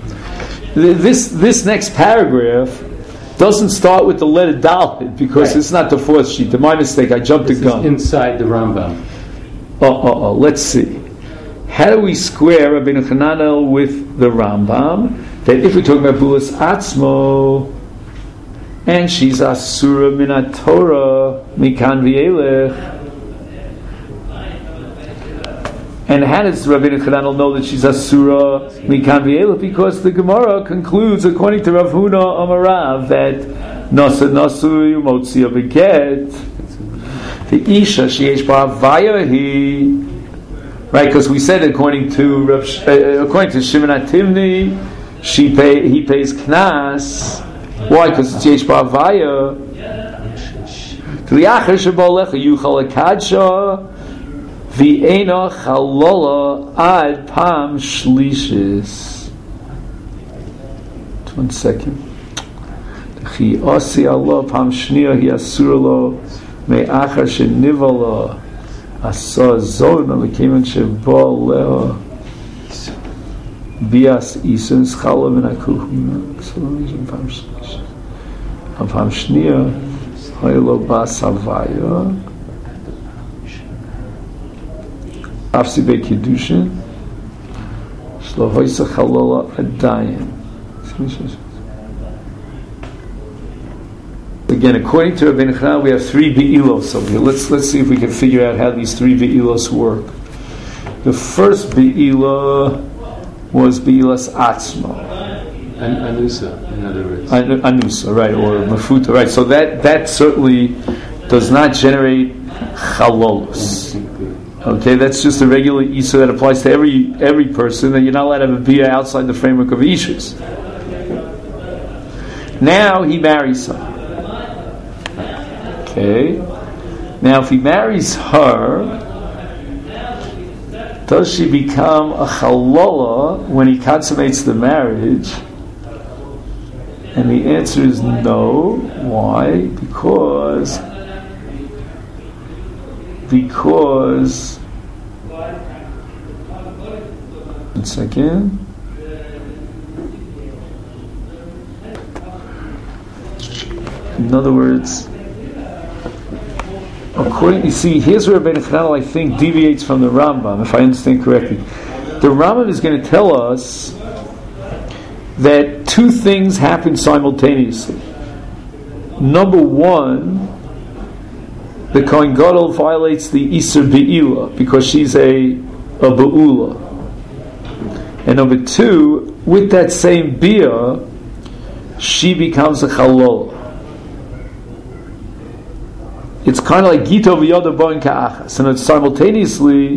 This next paragraph doesn't start with the letter Dalet because it's not the fourth Shita. My mistake, I jumped the gun. Is inside the Rambam. Let's see. How do we square Rabbeinu Chananel with the Rambam? That if we're talking about Bulas Atzmo, and she's Asura Minat Torah Mikan V'elech, And how does Rabbeinu Chananel know that she's Asura Mikan V'Elef? Because the Gemara concludes, according to Rav Huna Amarav, that Nasa Nasu Yumotzi Beget, the Isha Sheyesh Ba'avaya Hi, right? Because we said according to Shimon HaTivni, he pays Knas. Why? Because it's Yesh Ba'avaya. V'Yachar Sheba'alecha Yuchal Akadsha V'Eina Chalola Ad Pam Shlishis. 1 second. Chi Osi Allah Pam Shnia Hi Asur Lo Me'achar Shenivala Asa Zona L'Kemen Sheba Leha Bias Isens Chala V'Nakuchim Pam Shlishis Pam Shnia Haylo Bas Havaya Afsi Be Kiddushin Shlo Hoysa Chalola Adayin. Again, according to Rabbeinu Chananel, we have 3 Be'ilos over here. Let's see if we can figure out how these 3 Be'ilos work. The first Be'ila was Be'ilas Atzma. Anusa, in other words. Anusa, right, or Mafuta, right. So that certainly does not generate Chalolos. Okay, that's just a regular Isa that applies to every person, that you're not allowed to have a Bia outside the framework of Ishas. Now he marries her. Okay. Now, if he marries her, does she become a chalola when he consummates the marriage? And the answer is no. Why? Because 1 second. In other words, you see, here's where Rabbeinu Chananel, I think, deviates from the Rambam, if I understand correctly. The Rambam is going to tell us that 2 things happen simultaneously. Number 1, the Kohen Gadol violates the Isur Be'ila because she's a Be'ula. And number 2, with that same Bia, she becomes a Chalol. It's kind of like Gito v'yoda bo'in ka'achas, and simultaneously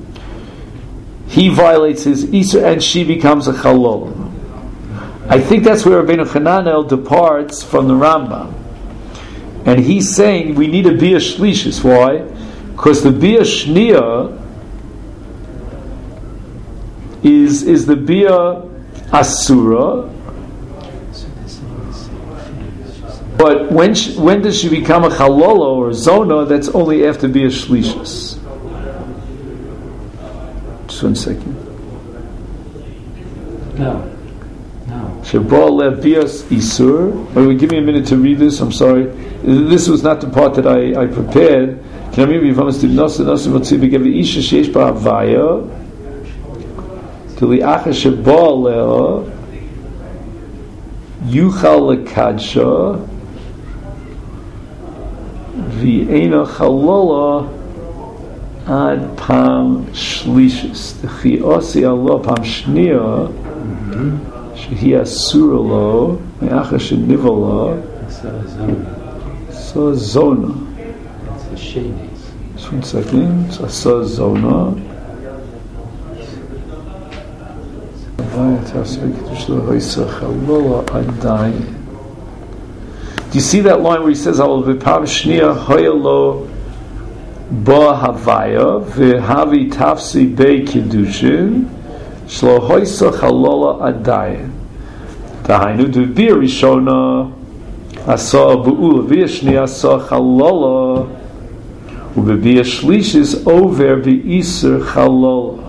he violates his Isur and she becomes a Chalol. I think that's where Rabbeinu Chananel departs from the Rambam, and he's saying we need a Bia Shlishis. Why? Because the Bia Shnia is the Bia Asura. But when does she become a chalola or zona? That's only after Bia Shlishis. Just 1 second. No. Sheba lev bias isur. Give me a minute to read this. I'm sorry. This was not the part that I prepared. Can I read you from the Nasa v'tzi begev isha sheish ba'avaya to li'acha sheba leha yuchal lekadsha v'eina chalola ad pam shlishis. The chiosi Allah pam shnia shehi asura lo me'acha shenivala so zona. It's the shades. Just 1 second. So zona. Do you see that line where he says, "I will be pam shnia hoyalo ba havaya v'havi tafsi bei kiddushin shlo hoysa chalola adayin." Dahainu to be rishona asa bu'ula v'yashnia asa chalola u'bebi shlishis over v'isur chalola.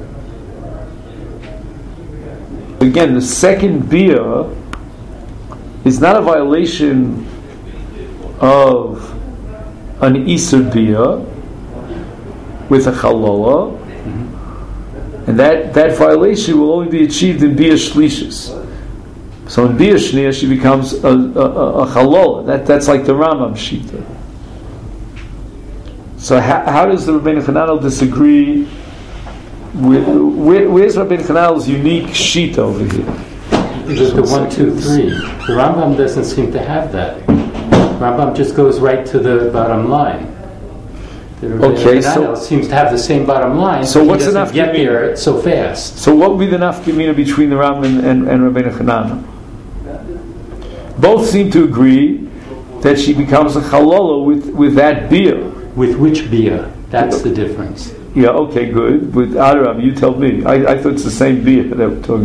Again, the second bia is not a violation of an Isur bia with a chalola, and that violation will only be achieved in bia shlishis. So in bia shnia she becomes a chalola. That's like the Rambam shita. So how does the Rabbeinu Chananel disagree Where's Rabbeinu Chananel's unique sheet over here? The 1, 2, 3. The Rambam doesn't seem to have that. Rambam just goes right to the bottom line. The Rabbeinu Chananel seems to have the same bottom line. So what's the nafkamina? Get there so fast. So what would be the nafkamina between the Rambam and Rabbeinu Chananel? Both seem to agree that she becomes a chalola with that beer. With which beer? That's the difference. Yeah, okay, good. With Aram, you tell me. I thought it's the same beer that we're talking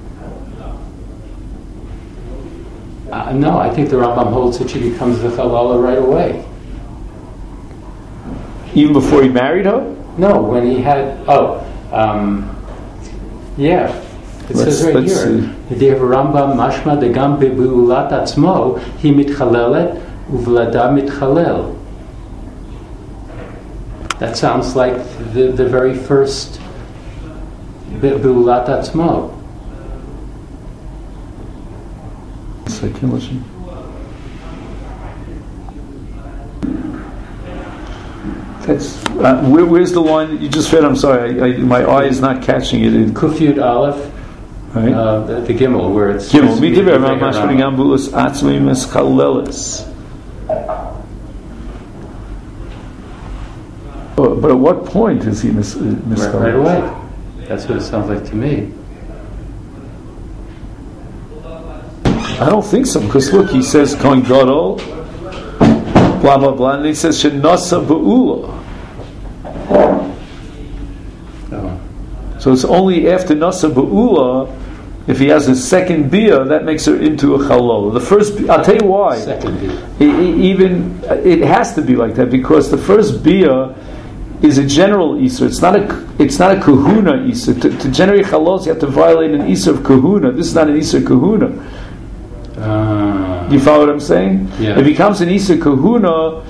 about. No, I think the Rambam holds that she becomes the chalola right away. Even before he married her? No, when he had... yeah. It says right here, the Rambam mashma degam bebulat atzmo hi mitchalelet uvlada mitchalel. That sounds like the very first bebulat atzmo. Second. That's where's the line that you just read? I'm sorry, my eye is not catching it. Kufyud Aleph. Right. The Gimel, where it's Gimel. But at what point is he mischaleles? Right away. That's what it sounds like to me. I don't think so, because look, he says Kohen Gadol, blah blah blah, and he says Shenasa Ba'ula. So it's only after Nasa Ba'ula, if he has a second bia, that makes her into a chalol. The first, I'll tell you why. Second bia. It has to be like that, because the first bia is a general isur. It's not a kahuna isur. To generate chalos, you have to violate an isur of kahuna. This is not an isur kahuna. You follow what I'm saying? Yeah. It becomes an isur kahuna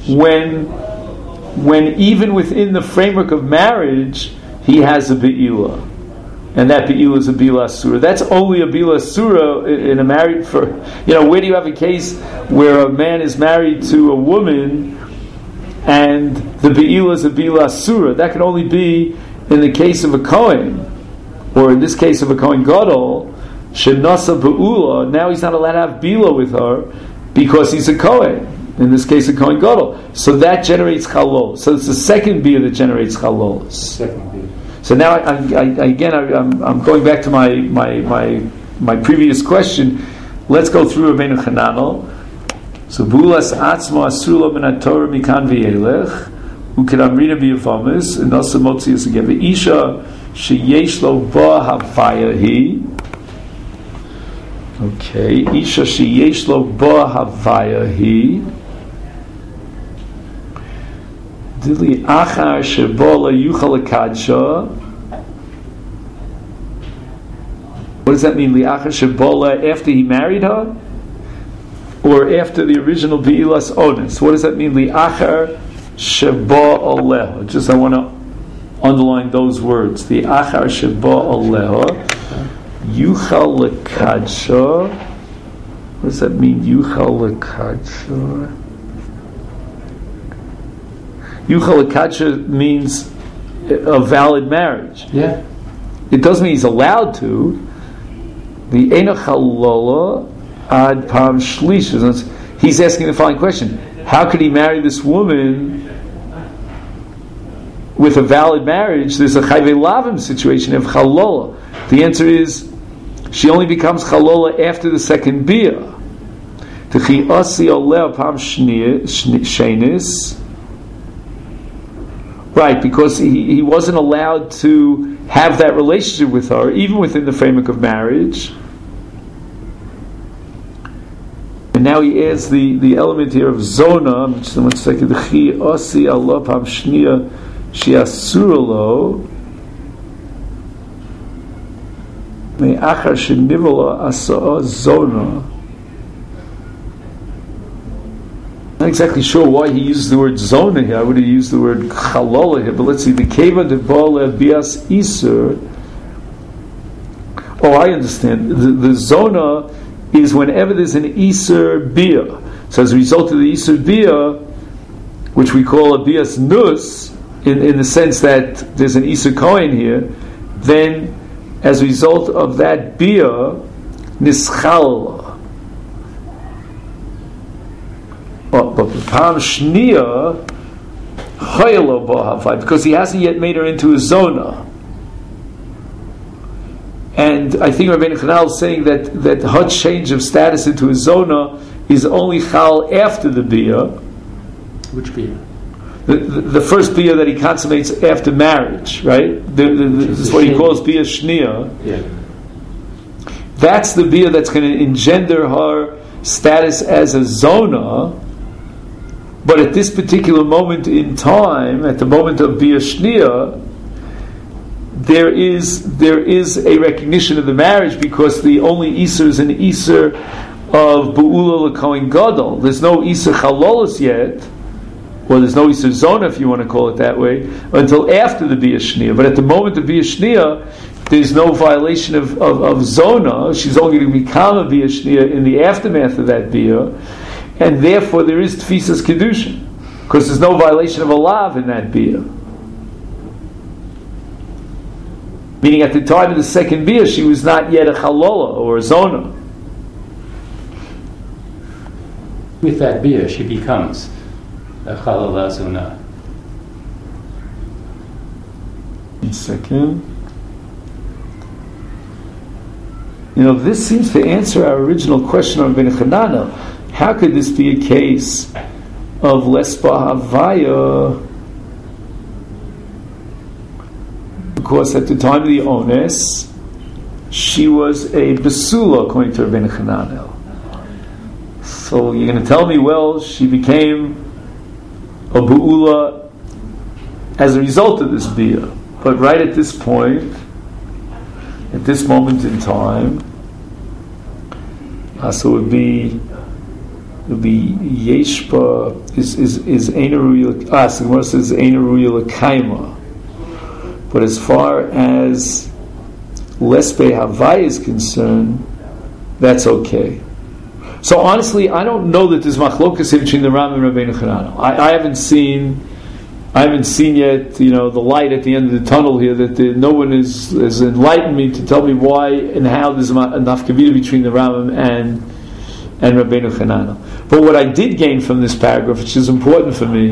when even within the framework of marriage, he has a be'ilah, and that be'ilah is a bilah surah. That's only a bilah surah in a married. Where do you have a case where a man is married to a woman and the be'ilah is a bilah surah? That can only be in the case of a kohen, or in this case of a kohen gadol, shenasa be'ula. Now he's not allowed to have bilah with her because he's a kohen. In this case, a kohen gadol. So that generates chalol. So it's the second bia that generates chalolos. Second bia. So now, I'm going back to my previous question. Let's go through Rabbeinu Chananel. So bulas atzmo asrulo min haTorah mikan v'yelech ukedamrina b'yavamis and also motzias again. V'isha sheyesh lo ba havaya hi. Okay, isha sheyesh lo ba havaya hi. Dili achar shebola yuchal kadsha. What does that mean? Liachar shebola after he married her, or after the original beilas onis? What does that mean? Liachar sheba aleha. Just I want to underline those words. Liachar sheba aleha yuchal kadsha. What does that mean? Yuchal kadsha. Yuchal Kadsha means a valid marriage. Yeah. It doesn't mean he's allowed to. The Eina Chalola ad Pam Shlish. He's asking the following question: how could he marry this woman with a valid marriage? There's a Chayvei Lavim situation of Chalola. The answer is she only becomes Chalola after the second bia. T'chi Asi Oleh Pam Shenis. Right, because he wasn't allowed to have that relationship with her, even within the framework of marriage. And now he adds the element here of zona. Just one second. Chi osi Allah pam shnia shiasuralo me'achar shenivola asaa zona. Not exactly sure why he used the word zona here. I would have used the word chalola here, but let's see. The keva de bala bias isur. Oh, I understand. The zona is whenever there's an isur bia. So as a result of the isur bia, which we call a bias nus, in the sense that there's an Isur Kohen here, then as a result of that bia, nischal. But Pam Shnia Chaylo Bohavai, because he hasn't yet made her into a zona. And I think Rabbeinu Chanal is saying that her change of status into a zona is only chal after the bia. Which bia? The first bia that he consummates after marriage, right? This is what he calls bia shnia. Yeah. That's the bia that's going to engender her status as a zona. But at this particular moment in time, at the moment of bia shnia, there is a recognition of the marriage, because the only Isur is an Isur of Be'ula L'Kohen Gadol. There's no Isur Chalolos yet, or there's no Isur Zona, if you want to call it that way, until after the Bia Shnia. But at the moment of Bia Shnia, there's no violation of Zona. She's only going to become a Bia Shnia in the aftermath of that Bia, and therefore there is Tfisas Kedushin, because there's no violation of a Lav in that Bia. Meaning at the time of the second bia, she was not yet a chalola or a zona. With that bia, she becomes a chalola zona. One second. This seems to answer our original question on Ben Chanana. How could this be a case of lesba havaya? Because at the time of the ones, she was a besula, according to Rabbeinu Chananel. So you're going to tell me, well, she became a be'ula as a result of this bia. But right at this point, at this moment in time, so it would be yeshpa is Eina Ruya. So the Gemara says Eina Ruya L'Kaima. But as far as lesbe havai is concerned, that's okay. So honestly, I don't know that there's machlokas between the Ram and Rabbeinu Chananel. I haven't seen yet, the light at the end of the tunnel here. That no one has enlightened me to tell me why and how there's enough kavita between the Ram and Rabbeinu Chananel. But what I did gain from this paragraph, which is important for me,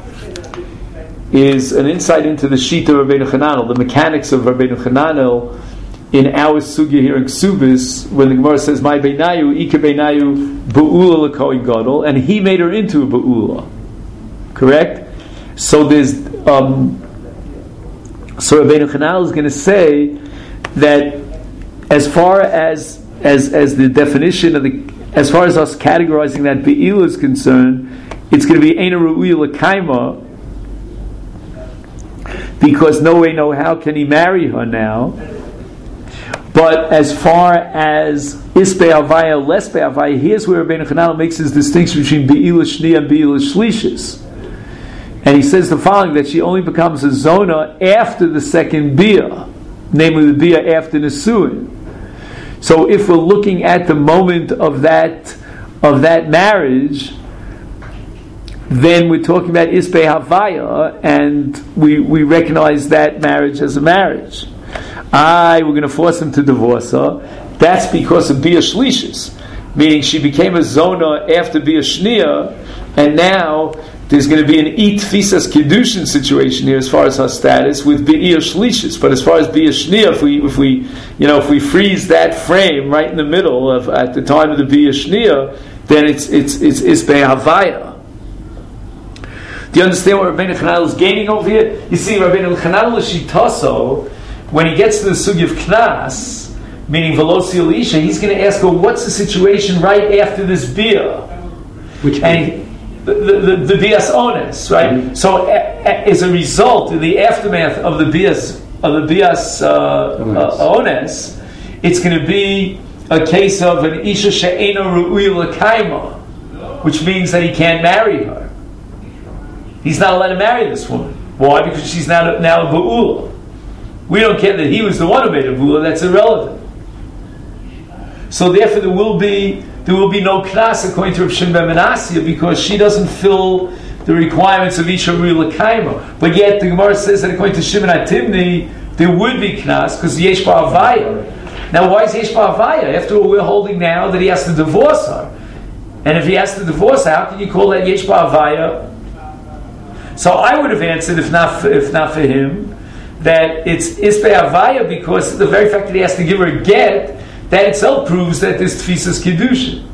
is an insight into the Shita of Rabbeinu Chananel, the mechanics of Rabbeinu Chananel in our sugya here in Ksubis, when the Gemara says, "My beinayu, ika beinayu, be'ula l'kohen gadol," and he made her into a be'ula. Correct? So there's, so Rabbeinu Chananel is going to say that as far as the definition of as far as us categorizing that be'ila is concerned, it's going to be Eina Ru'uya L'Kaima, because no way, no how can he marry her now. But as far as Isbe Havaya, Lesbe Havaya, here's where Rabbeinu Chananel makes his distinction between Be'ila Shni and Be'ila Shlishis. And he says the following, that she only becomes a zona after the second Bia, namely the Bia after Nesuin. So if we're looking at the moment of that marriage, then we're talking about Isbe Havaya, and we recognize that marriage as a marriage. We're going to force him to divorce her. That's because of Bia Shlishis, meaning she became a zona after Bia Shnia, and now there's going to be an Eat Fisas Kedushin situation here as far as her status with Bia Shlishis. But as far as Bia Shnia, if we freeze that frame right in the middle of at the time of the Bia Shnia, then it's Isbe Havaya. Do you understand what Rabbeinu Chananel is gaining over here? You see, Rabbeinu Chananel is Shitaso, when he gets to the sugi of Knas, meaning Velosi Elisha, he's going to ask her, what's the situation right after this Bia? Which the Bias Ones, right? Mm-hmm. So as a result, in the aftermath of the Bias Ones, it's going to be a case of an Isha She'ena Ru'uya L'Kaima, which means that he can't marry her. He's not allowed to marry this woman. Why? Because she's now a Ba'ula. We don't care that he was the one who made a Ba'ula. That's irrelevant. So therefore there will be no Knas according to Rav Shimon ben Menasya, because she doesn't fill the requirements of Isha Ru'i L'Kaima. But yet the Gemara says that according to Shimon HaTimni, there would be Knas because Yesh Ba'avaya. Now, why is Yesh Ba'avaya? After all, we're holding now that he has to divorce her. And if he has to divorce her, how can you call that Yesh Ba'avaya? So I would have answered, if not for him, that it's Isbe Avaya because the very fact that he has to give her a get, that itself proves that this Tfisas Kedushin.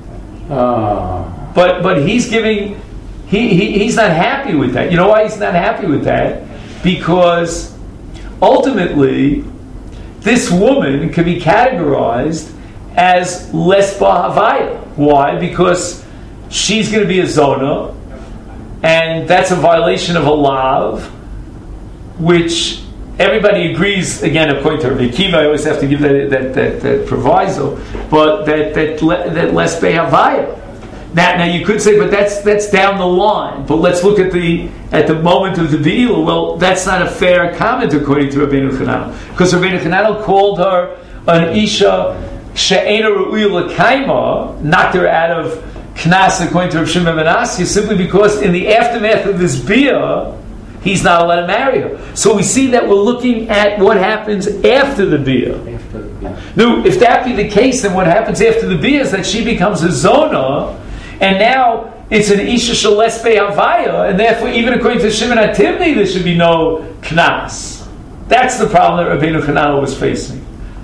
But he's giving, he's not happy with that. You know why he's not happy with that? Because ultimately, this woman can be categorized as Les Ba'avaya. Why? Because she's going to be a Zona, and that's a violation of a lav, which everybody agrees, again, according to Rabbi Akiva, I always have to give that proviso, but that Les Ba'avaya. Now you could say, but that's down the line. But let's look at the moment of the Be'ilah. Well, that's not a fair comment according to Rabbeinu Chananel, because Rabbeinu Chananel called her an Isha She'ena Ru'i L'Kaima, knocked her out of Knas according to Rav Shimon ben Asya, simply because in the aftermath of this Bia, he's not allowed to marry her. So we see that we're looking at what happens after the Bia. Now, if that be the case, then what happens after the Bia is that she becomes a Zona, and now it's an Isha Sheles Be'avaya, and therefore, even according to Shimon HaTimni, there should be no Knas. That's the problem that Rabbeinu Chananel was facing.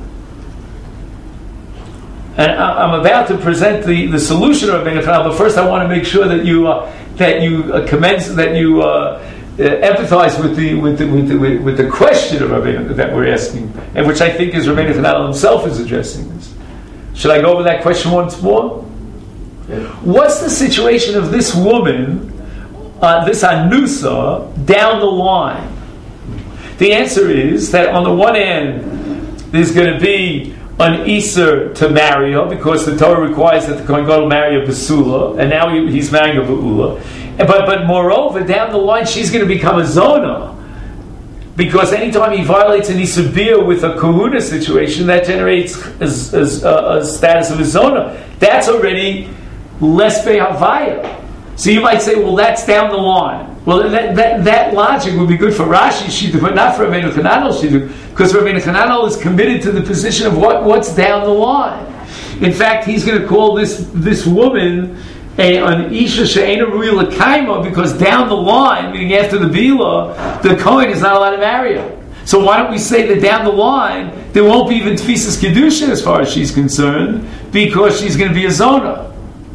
And I'm about to present the solution of Rabbeinu Chananel, but first I want to make sure that you empathize with the question of Rabbeinu that we're asking, and which I think is Rabbeinu Chananel himself is addressing this. Should I go over that question once more? Yeah. What's the situation of this woman, this Anusa, down the line? The answer is that on the one hand, there's going to be an Iser to marry her, because the Torah requires that the Kohen Gadol marry a Basula, and now he's marrying a Ba'ula. But moreover, down the line, she's going to become a Zona, because anytime he violates an Iser Bia with a Kahuna situation, that generates a status of a Zona. That's already Les Be'avaya. So you might say, well, that's down the line. Well, that logic would be good for Rashi Shita, but not for Rabbeinu Chananel Shita, because Rabbeinu Chananel is committed to the position of what's down the line. In fact, he's going to call this woman an Isha She'ena Ru'i L'Kaima, because down the line, meaning after the Bila, the Kohen is not allowed to marry her. So why don't we say that down the line, there won't be even Tfisas Kedusha as far as she's concerned, because she's going to be a Zona.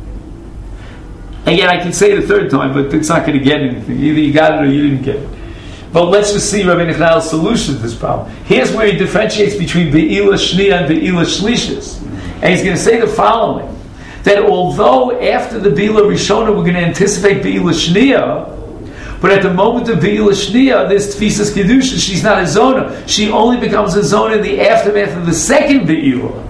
Again, I can say it a third time, but it's not going to get anything. Either you got it or you didn't get it. But let's just see Rabbeinu Chananel's solution to this problem. Here's where he differentiates between Be'ilah Shniya and Be'ilah Shlishis. And he's going to say the following, that although after the Be'ilah Rishona we're going to anticipate Be'ilah Shniya, but at the moment of Be'ilah Shniya, this Tfisas Kedusha, she's not a Zona. She only becomes a Zona in the aftermath of the second Be'ilah.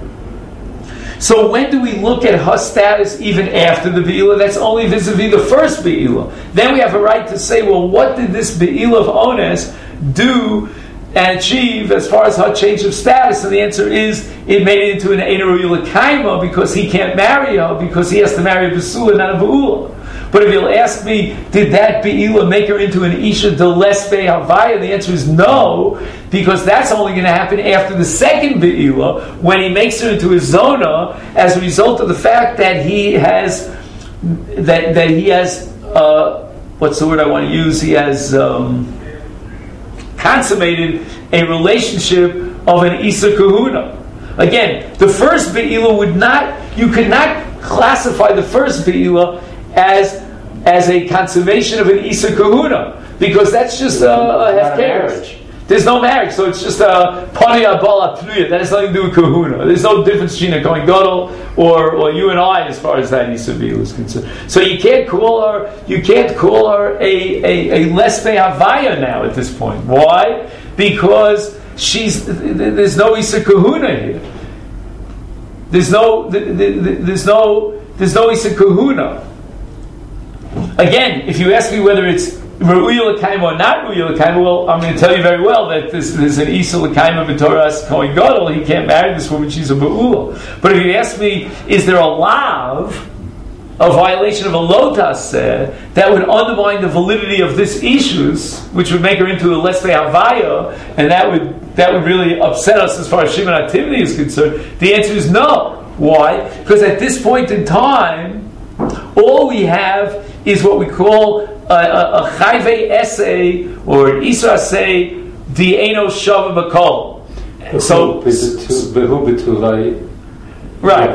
So when do we look at her status even after the Be'ilah? That's only vis-a-vis the first Be'ilah. Then we have a right to say, well, what did this Be'ilah of Ones do and achieve as far as her change of status? And the answer is, it made it into an Eina Ru'i L'Kaima, because he can't marry her, because he has to marry a Basula, not a Ba'ula. But if you'll ask me, did that Be'ilah make her into an Isha de Les Be'avaya? The answer is no, because that's only going to happen after the second Be'ilah, when he makes her into a Zona, as a result of the fact that he has, what's the word I want to use? He has consummated a relationship of an Isa Kahuna. Again, the first Be'ilah you could not classify the first Be'ilah as a consummation of an Isa Kahuna, because that's just a half marriage. There's no marriage, so it's just a Pani Abala Pnuya. That has nothing to do with Kahuna. There's no difference between a Kohen Gadol or you and I as far as that Isa Be'ilah is concerned. So you can't call her a Les Be'avaya now at this point. Why? Because there's no Isa Kahuna here. There's no Isa Kahuna. Again, if you ask me whether it's Ru'i L'Kaima or not Ru'i L'Kaima, well, I'm going to tell you very well that there's an Isa L'Kaima B'Toras Kohen Gadol. He can't marry this woman; she's a Ba'ula. But if you ask me, is there a lav a violation of a lotas that would undermine the validity of this issues, which would make her into a lesbe havaya, and that would really upset us as far as Shimon activity is concerned? The answer is no. Why? Because at this point in time, all we have is what we call a chayve essay or an isra say di eno shava bakol. So. Right.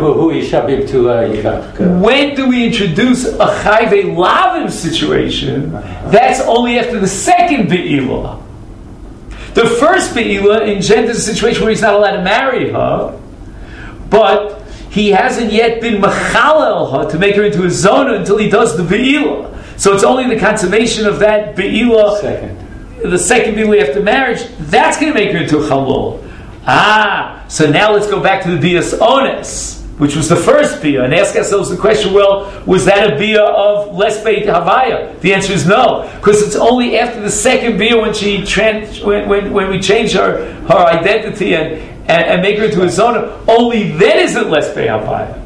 When do we introduce a chayve lavim situation? That's only after the second be'ilah. The first be'ilah engenders a situation where he's not allowed to marry her, but he hasn't yet been machalel her to make her into a zona until he does the be'ilah. So it's only the consummation of that be'ilah, the second be'ilah after marriage, that's going to make her into a chalul. So now let's go back to the bias ones, which was the first bia, and ask ourselves the question: well, was that a bia of lesbe havaya? The answer is no, because it's only after the second bia when when we change her identity and make her into a zona. Only then is it lesbe havaya.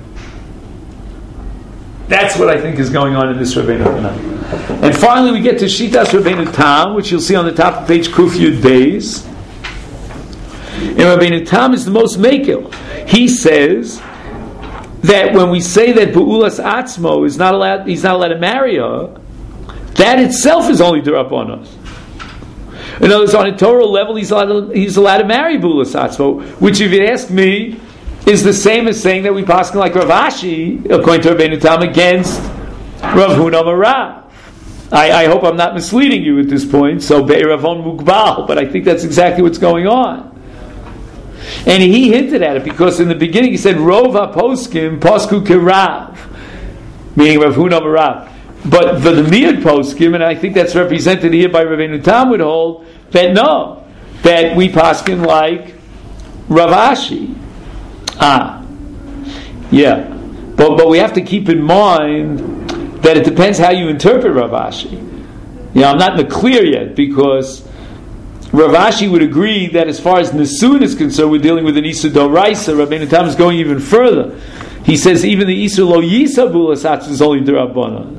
That's what I think is going on in this Rabbeinu Hanan. And finally, we get to Shitas Rabbeinu Tam, which you'll see on the top of page Kuf Yud Beis. And Rabbeinu Tam is the most makil. He says that when we say that Bu'ulas Atzmo is not allowed, he's not allowed to marry her, that itself is only d'Rabbanan. In other words, on a Torah level, he's allowed to marry Bu'ulas Atzmo, which, if you ask me, is the same as saying that we pass like Rav Ashi, according to Rabbeinu Tam, against Rav Huna Marav. I hope I'm not misleading you at this point. So Be'eravon Mugbal, but I think that's exactly what's going on. And he hinted at it because in the beginning he said Rov HaPoskim Posku Kerav, meaning Rav Huna Marav. But for the Miyad Poskim, and I think that's represented here by Rabbeinu Tam, would hold that no, that we poskim like Rav Ashi. Yeah, but we have to keep in mind that it depends how you interpret Rav Ashi. I'm not in the clear yet because Rav Ashi would agree that as far as Nesuin is concerned, we're dealing with an Isur Doraisa. Rabbeinu Tam is going even further. He says even the Isur Lo Yisa Bu'ulas Atzmo is only d'Rabbanan.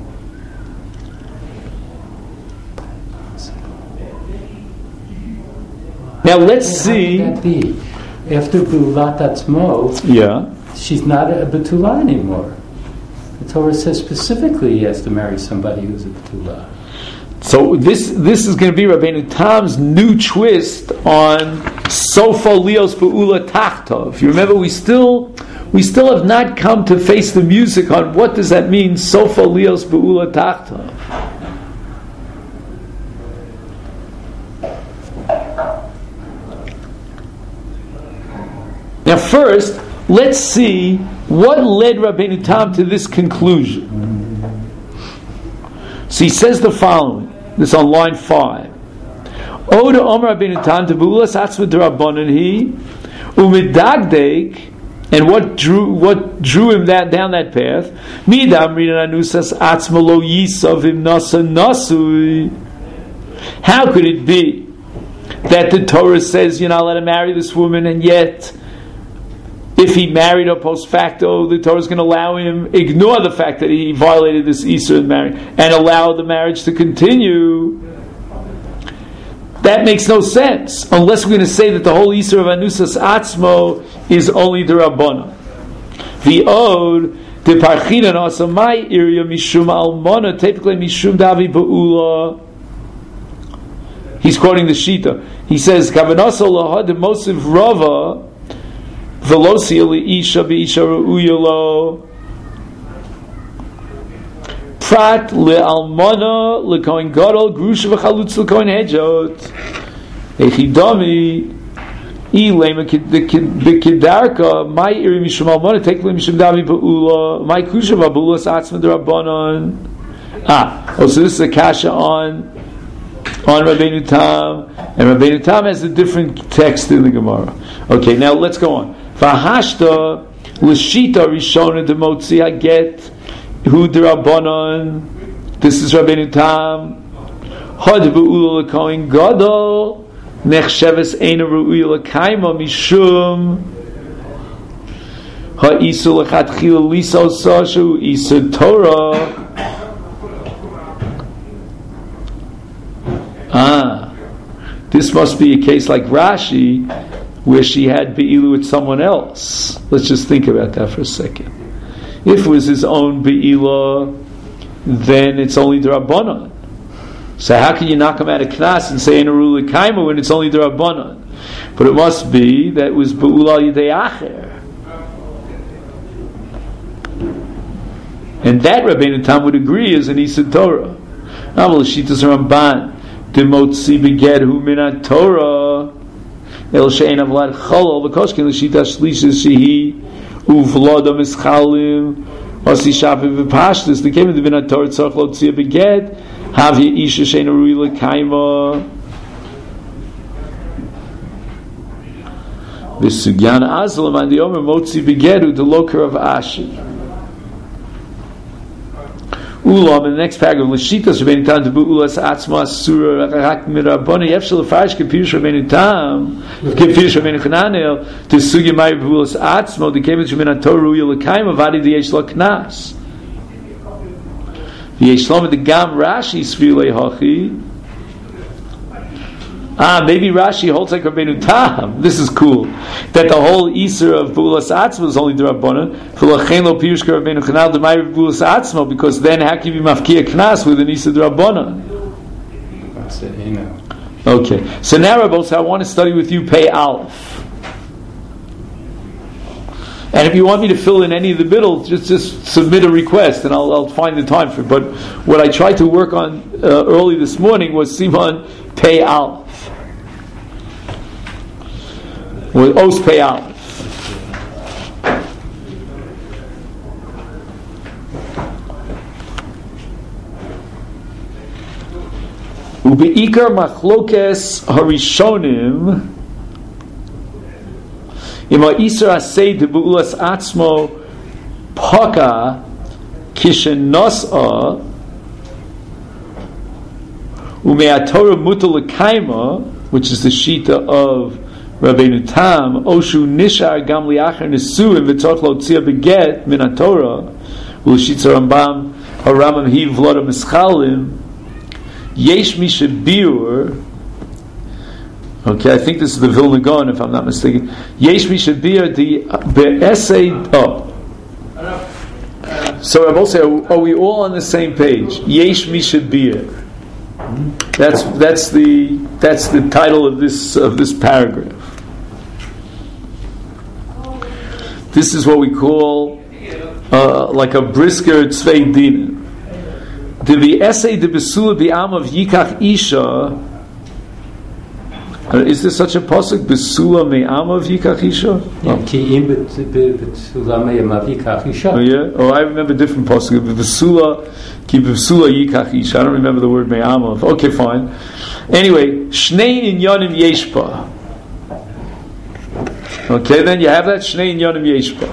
Now let's see. How could that be? After Bu'ulat Atzmo, she's not a Betula anymore. The Torah says specifically he has to marry somebody who's a Betula. So this is going to be Rabbeinu Tam's new twist on Sofa Leos Be'ula Tachta. If you remember, we still have not come to face the music on what does that mean, Sofa Leos Be'ula Tachta. Now first, let's see what led Rabbeinu Tam to this conclusion. So he says the following. This is on line 5. Oda Omer Rabbeinu Tam to Bu'ulas Atzmo d'Rabbanan he umidagdek, and what drew him down that path? Midam ridan anusas atzmo lo yisav im nasa nasui. How could it be that the Torah says you're not allowed to marry this woman, and yet if he married her post facto, the Torah is going to allow him ignore the fact that he violated this Isur in marriage and allow the marriage to continue? That makes no sense unless we're going to say that the whole Isur of Anusas Atzmo is only the Rabbanan. V'od de parchinan asamai iria mishum almona typically mishum davi ba'ula. He's quoting the Shita. He says kavanasa lahad mosiv rava velosi li isha beisha ru'uyalo prat le almona le kohen gadol grusha v'chalutz le kohen hedjot echidami ilema bekedarka my iri mishum almona take le mishum davi ba'ula my kusha v'ba'ula satzma d'Rabbanan. So this is a kasha on Rabbeinu Tam, and Rabbeinu Tam has a different text in the Gemara. Okay, now let's go on. V'hashta l'shita rishona demotzi haget hu d'Rabbanan. This is Rabbeinu Tam. Had b'ula l'kohen gadol nechsheves eina ru'uya l'kaima mishum Ha'isur lechatchila liso sashu isur Torah. This must be a case like Rashi, where she had be'ilu with someone else. Let's just think about that for a second. If it was his own be'ilah, then it's only D'Rabbanan. So how can you knock him out of Knas and say Einaru L'Kaima when it's only D'Rabbanan? But it must be that it was be'ula Yidei Acher. And that Rabbeinu Tam would agree is an Isur Torah. Aval Shitas Ramban. Demotzi begeru minat Torah el she'en avlad chalal v'koshkin l'shita shlishes shehi uvloda mischalim osi shafi v'pashtis the came in the minat Torah tzarch lo tzia beged hav ye isha she'en arui l'kaima v'sugyan azlam and the omer motzi begeru the loker of Ashi Ulam in the next paragraph, L'shitas Rabbeinu Tam Debu Ulas Atzma Asura Rak Mirabona Yefshel Farish Kepirush Rabbeinu Tam Kepirush Rabbeinu Chananel to Sugi Mai Ulas Atzma the Kepirush Rabbeinu Torah Ruya L'Kaima Vadi the Yesh Lo Knas the Yesh Lo the Gam Rashi Svilei Hachi maybe Rashi holds like Rabbeinu Tam. This is cool. That the whole Isur of Bu'ulas Atzma is only D'Rabbanan. V'lachein lo pirush Rabbeinu Chanal d'may Bu'ulas Atzma, because then how can you mafkia Knas with an Isur D'Rabbanan? That's it, you know. Okay. So now, Rabbos, I want to study with you Pei Aleph. And if you want me to fill in any of the middle, just submit a request, and I'll find the time for it. But what I tried to work on early this morning was Siman Pei Aleph. With Os Pei Aleph. Ubeikar machlokes harishonim ima isur asay de bu'ulas atzmo paka kishenos'a umeatorah mutal l'kaima, which is the shita of Rabbeinu Tam, Oshu Nishar Gam Liacher Nesuim V'Toch Lo Tzia Beget Min HaTorah U'Shitza Rambam HaRambam Hi V'Loda Mischalim Yesh Misha Biur. Okay, I think this is the Vilna Gaon, if I'm not mistaken. Yesh Misha Biur the Be'esei. So I will say, are we all on the same page? Yesh Misha Biur. That's the title of this paragraph. This is what we call like a brisker tzvei din. The essay the besula bi'am of yikach isha. Is there such a pasuk besula me'am of yikach isha? Ki im besula me'am of yikach isha. Oh yeah. Oh, I remember different pasuk. Besula ki besula yikach isha. I don't remember the word me'am of. Okay, fine. Anyway, shnei inyanim yeshpa. Okay, then you have that Shnei Inyanim Yeshba.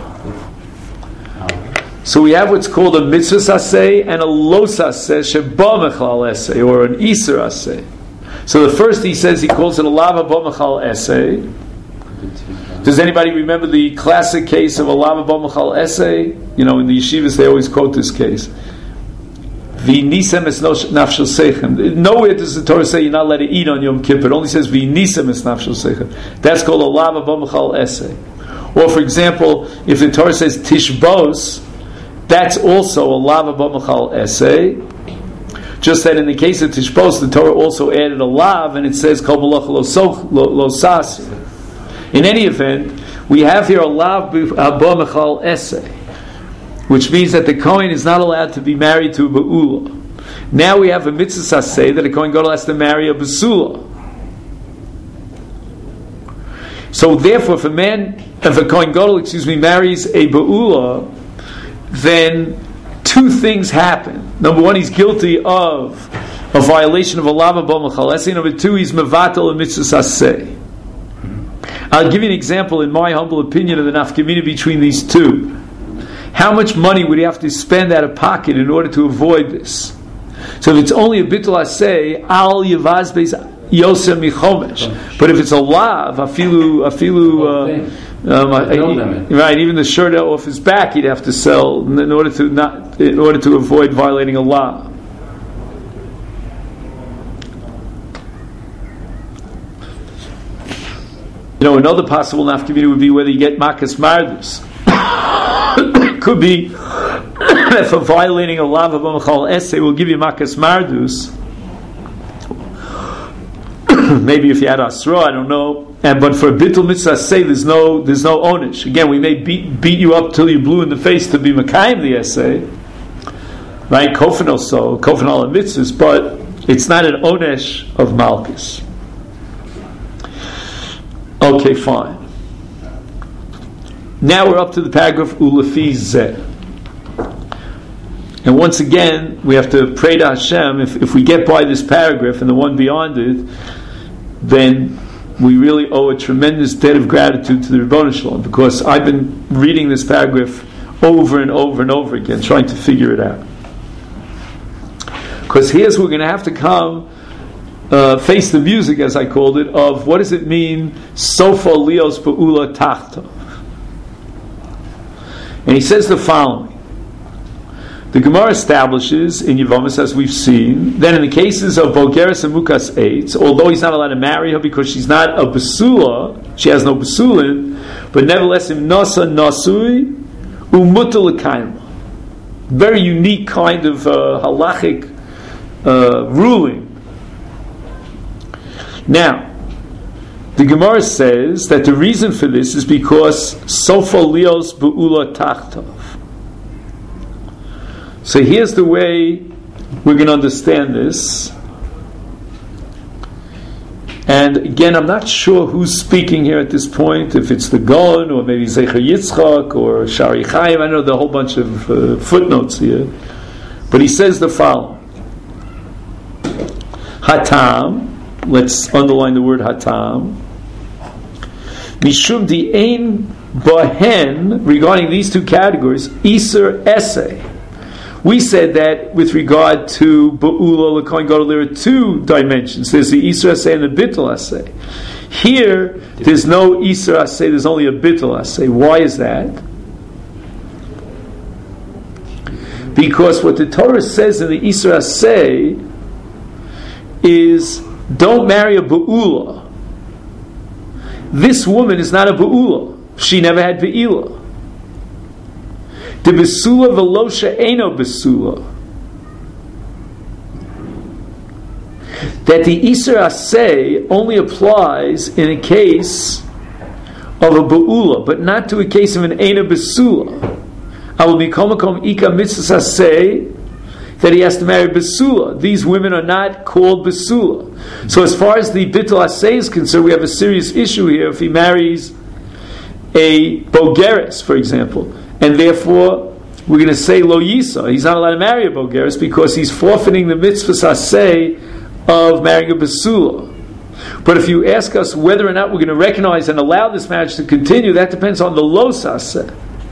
So we have what's called a mitzvah asay and a los asay sheba mechal asay, or an Isur asay. So the first he says he calls it a lava ba mechal asay. Does anybody remember the classic case of a lava ba mechal asay? You know, in the yeshivas they always quote this case. V'nisem es nafshel seichem. Nowhere does the Torah say you're not allowed to eat on Yom Kippur. It only says v'nisem es nafshel seichem. That's called a lava ba mechal asay. Or for example, if the Torah says tishbos, that's also a lava ba mechal asay. Just that in the case of tishbos, the Torah also added a lav, and it says kol malach lo sas. In any event, we have here a lav ba mechal asay, which means that the Kohen is not allowed to be married to a Ba'ula. Now we have a mitzvah saseh that a Kohen Gadol has to marry a Basula. So therefore, if a Kohen Gadol, marries a Ba'ula, then two things happen. Number one, he's guilty of a violation of a lava ba mechal asay. Number two, he's mevatel a mitzvah saseh. I'll give you an example, in my humble opinion, of the nafkamina between these two. How much money would he have to spend out of pocket in order to avoid this? So if it's only a bittul asay, al yevaz beis yosem michomesh. But if it's a lav, afilu Right, even the shirt off his back he'd have to sell in order to avoid violating a law. Another possible nafkamina would be whether you get makas mardus. Could be that for violating a law of b'machal essay will give you makas mardus. Maybe if you had asra, I don't know. But for a bittul mitzvah say there's no onish. Again, we may beat you up till you're blue in the face to be makayim the essay, right? Kofan al mitzvahs, but it's not an onesh of malchus. Okay, fine. Now we're up to the paragraph Ulefi Zeh. And once again, we have to pray to Hashem. If we get by this paragraph and the one beyond it, then we really owe a tremendous debt of gratitude to the Ribono Shel Olam, because I've been reading this paragraph over and over and over again, trying to figure it out. Because here's where we're going to have to come face the music, as I called it, of what does it mean, Sofa Lios Be'ula Tachta. And he says the following. The Gemara establishes in Yevamos, as we've seen, that in the cases of Bogeres and Mukas Eitz, although he's not allowed to marry her because she's not a Basula, she has no Basulin, but nevertheless, im Nasa Nasui, Umuta L'Kaima. Very unique kind of halachic ruling. Now, the Gemara says that the reason for this is because Sofa Lios Be'ula Tachtav. So here's the way we're going to understand this. And again, I'm not sure who's speaking here at this point, if it's the Gaon, or maybe Zecher Yitzchak, or Shari Chaim. I know there are a whole bunch of footnotes here. But he says the following. Hatam, let's underline the word hatam. Mishum di ein bahen, regarding these two categories, Iser Essay. We said that with regard to Ba'ula L'Kohen Gadol, there are two dimensions. There's the Iser Essay and the Bittul Essay. Here, there's no Iser Essay, there's only a Bittul Essay. Why is that? Because what the Torah says in the Iser Essay is, don't marry a Ba'ula. This woman is not a Ba'ula. She never had Be'ila. The Besula Velosha Eino Besula. That the Iser Aseh only applies in a case of a Ba'ula, but not to a case of an Eino Besula. I will be Komakom Ika Mitzvah Aseh, that he has to marry Besula. These women are not called Besula. So as far as the Bittul Aseh is concerned, we have a serious issue here if he marries a Bogeres, for example. And therefore, we're going to say Lo Yisa. He's not allowed to marry a Bogeres because he's forfeiting the Mitzvah Aseh of marrying a Besula. But if you ask us whether or not we're going to recognize and allow this marriage to continue, that depends on the Los Aseh.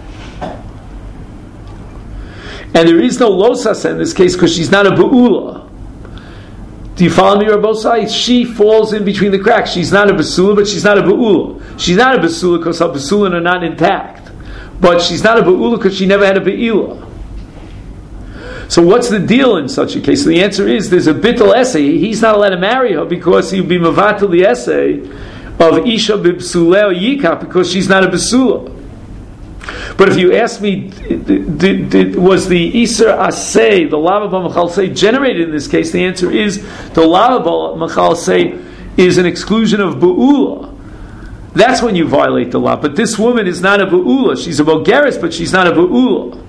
And there is no Losas in this case because she's not a Ba'ula. Do you follow me, Rabbosai? She falls in between the cracks. She's not a Basula, but she's not a Ba'ula. She's not a Basula because her Basulin are not intact. But she's not a Ba'ula because she never had a Ba'ila. So what's the deal in such a case? So the answer is there's a Bittul Essay. He's not allowed to marry her because he would be Mavatul the Essay of Isha B'Bsuleh or Yikah because she's not a Basula. But if you ask me, was the Iser Aseh, the Lava B'Machal Aseh, generated in this case? The answer is the Lava B'Machal Aseh is an exclusion of Ba'ula. That's when you violate the law. But this woman is not a Ba'ula. She's a Bogeres, but she's not a Ba'ula.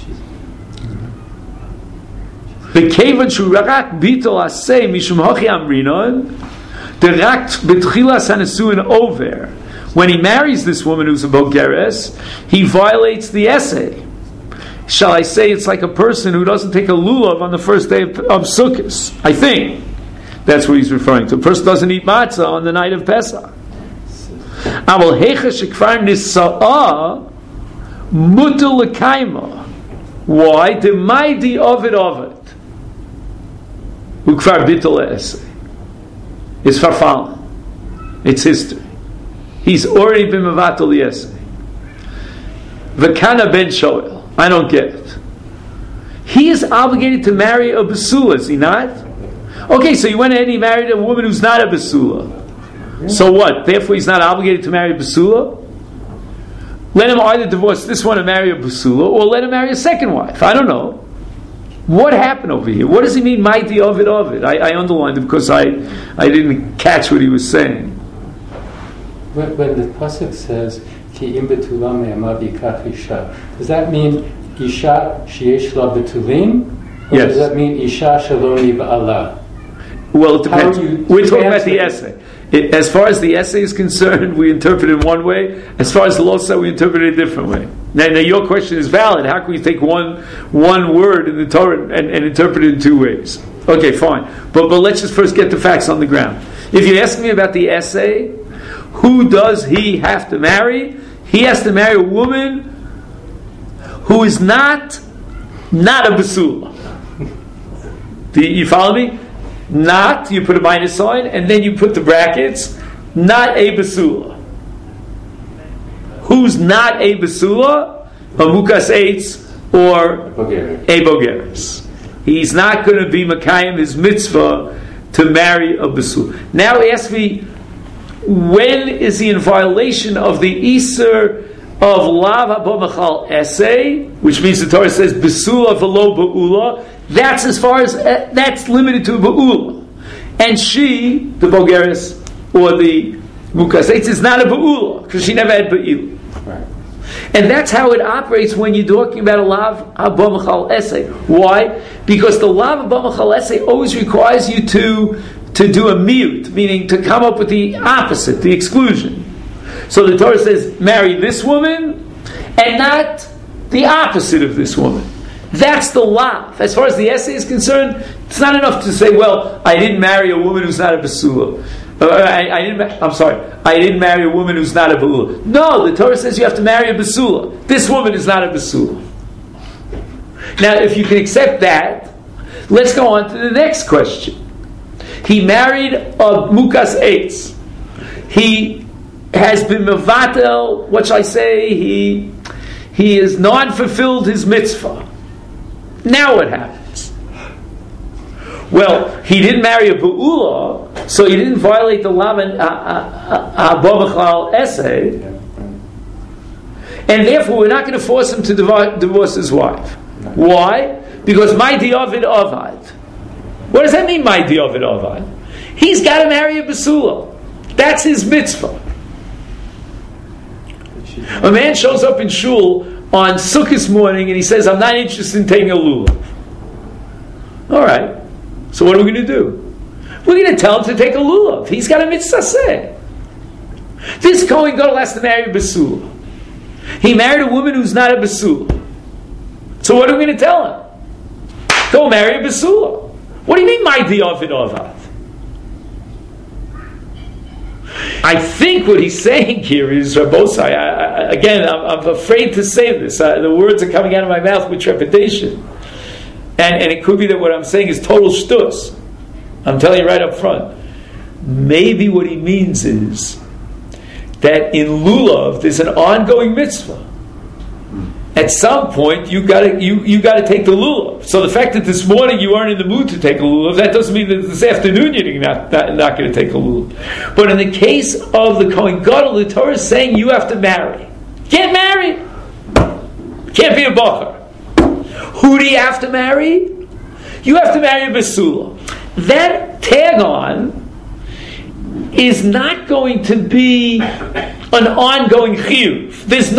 The Kevan Shurak Bitul Aseh Mishum Hochi Amrinon Direct B'Tchilas Hanesuin Over. When he marries this woman who's a Bogeres, he violates the essay. Shall I say it's like a person who doesn't take a lulav on the first day of Sukkot? I think that's what he's referring to. A person doesn't eat matzah on the night of Pesach. Aval hecha shekvar nisa'a mutal l'kaima. Why? Demaidi ovid ovid. Ukvar bitul essay. It's farfal. It's history. He's already been mevatel the essay. V'kana ben Shoel. I don't get it. He is obligated to marry a basula, is he not? Okay, so he went ahead and he married a woman who's not a basula. So what? Therefore he's not obligated to marry a basula? Let him either divorce this one and marry a basula, or let him marry a second wife. I don't know. What happened over here? What does he mean, mighty of it? I underlined it because I didn't catch what he was saying. When the pasuk says, Ki im betulah me'ama v'yikach isha, does that mean isha sheyesh la betulim? Or Yes. does that mean isha shalom li ba'ala? Well, it depends. How you We're talking about the translate essay. As far as the essay is concerned, we interpret it one way. As far as the Losa, we interpret it a different way. Now your question is valid. How can we take one word in the Torah and interpret it in two ways? Okay, fine. But let's just first get the facts on the ground. If you ask me about the essay, who does he have to marry? He has to marry a woman who is not a basula. You follow me? Not, you put a minus sign, and then you put the brackets, not a basula. Who's not a basula? A mukas eitz or a bogeres. He's not going to be makayim his mitzvah to marry a basula. Now ask me, when is he in violation of the Iser of Lav Haba Machal Essay, which means the Torah says Besula v'lo ba'ula? That's as far as that's limited to ba'ula, and she, the Bogeres or the Mukas Eitz, is not a ba'ula because she never had ba'ila. Right. And that's how it operates when you're talking about a Lav Haba Machal Essay. Why? Because the Lav Haba Machal Essay always requires you to do a mute, meaning to come up with the opposite, the exclusion. So the Torah says, marry this woman and not the opposite of this woman. That's the lav. As far as the essay is concerned, it's not enough to say, well, I didn't marry a woman who's not a basula. I didn't marry a woman who's not a ba'ula. No, the Torah says you have to marry a basula. This woman is not a basula. Now, if you can accept that, let's go on to the next question. He married a mukas eitz. He has been mevatel. What shall I say? He has not fulfilled his mitzvah. Now what happens? Well, he didn't marry a ba'ula, so he didn't violate the lavan habavachal essay, and therefore we're not going to force him to divorce his wife. Why? Because my di'avid avad. What does that mean, my di'avid avad? He's got to marry a basula. That's his mitzvah. A man shows up in shul on Sukkot morning and he says, I'm not interested in taking a lulav. All right. So what are we going to do? We're going to tell him to take a lulav. He's got a mitzvah say. This Kohen Gadol has to marry a basula. He married a woman who's not a basula. So what are we going to tell him? Go marry a basula. What do you mean, my di'avid avad? I think what he's saying here is, Rabbosai, I'm afraid to say this. The words are coming out of my mouth with trepidation. And it could be that what I'm saying is total shtus. I'm telling you right up front. Maybe what he means is that in lulav there's an ongoing mitzvah. At some point you got to take the lulav. So the fact that this morning you aren't in the mood to take a lulav, that doesn't mean that this afternoon you're not going to take a lulav. But in the case of the Kohen Gadol, the Torah is saying you have to marry. Can't marry. Can't be a bachar. Who do you have to marry? You have to marry a basula. That tag on is not going to be an ongoing chiyuv. There's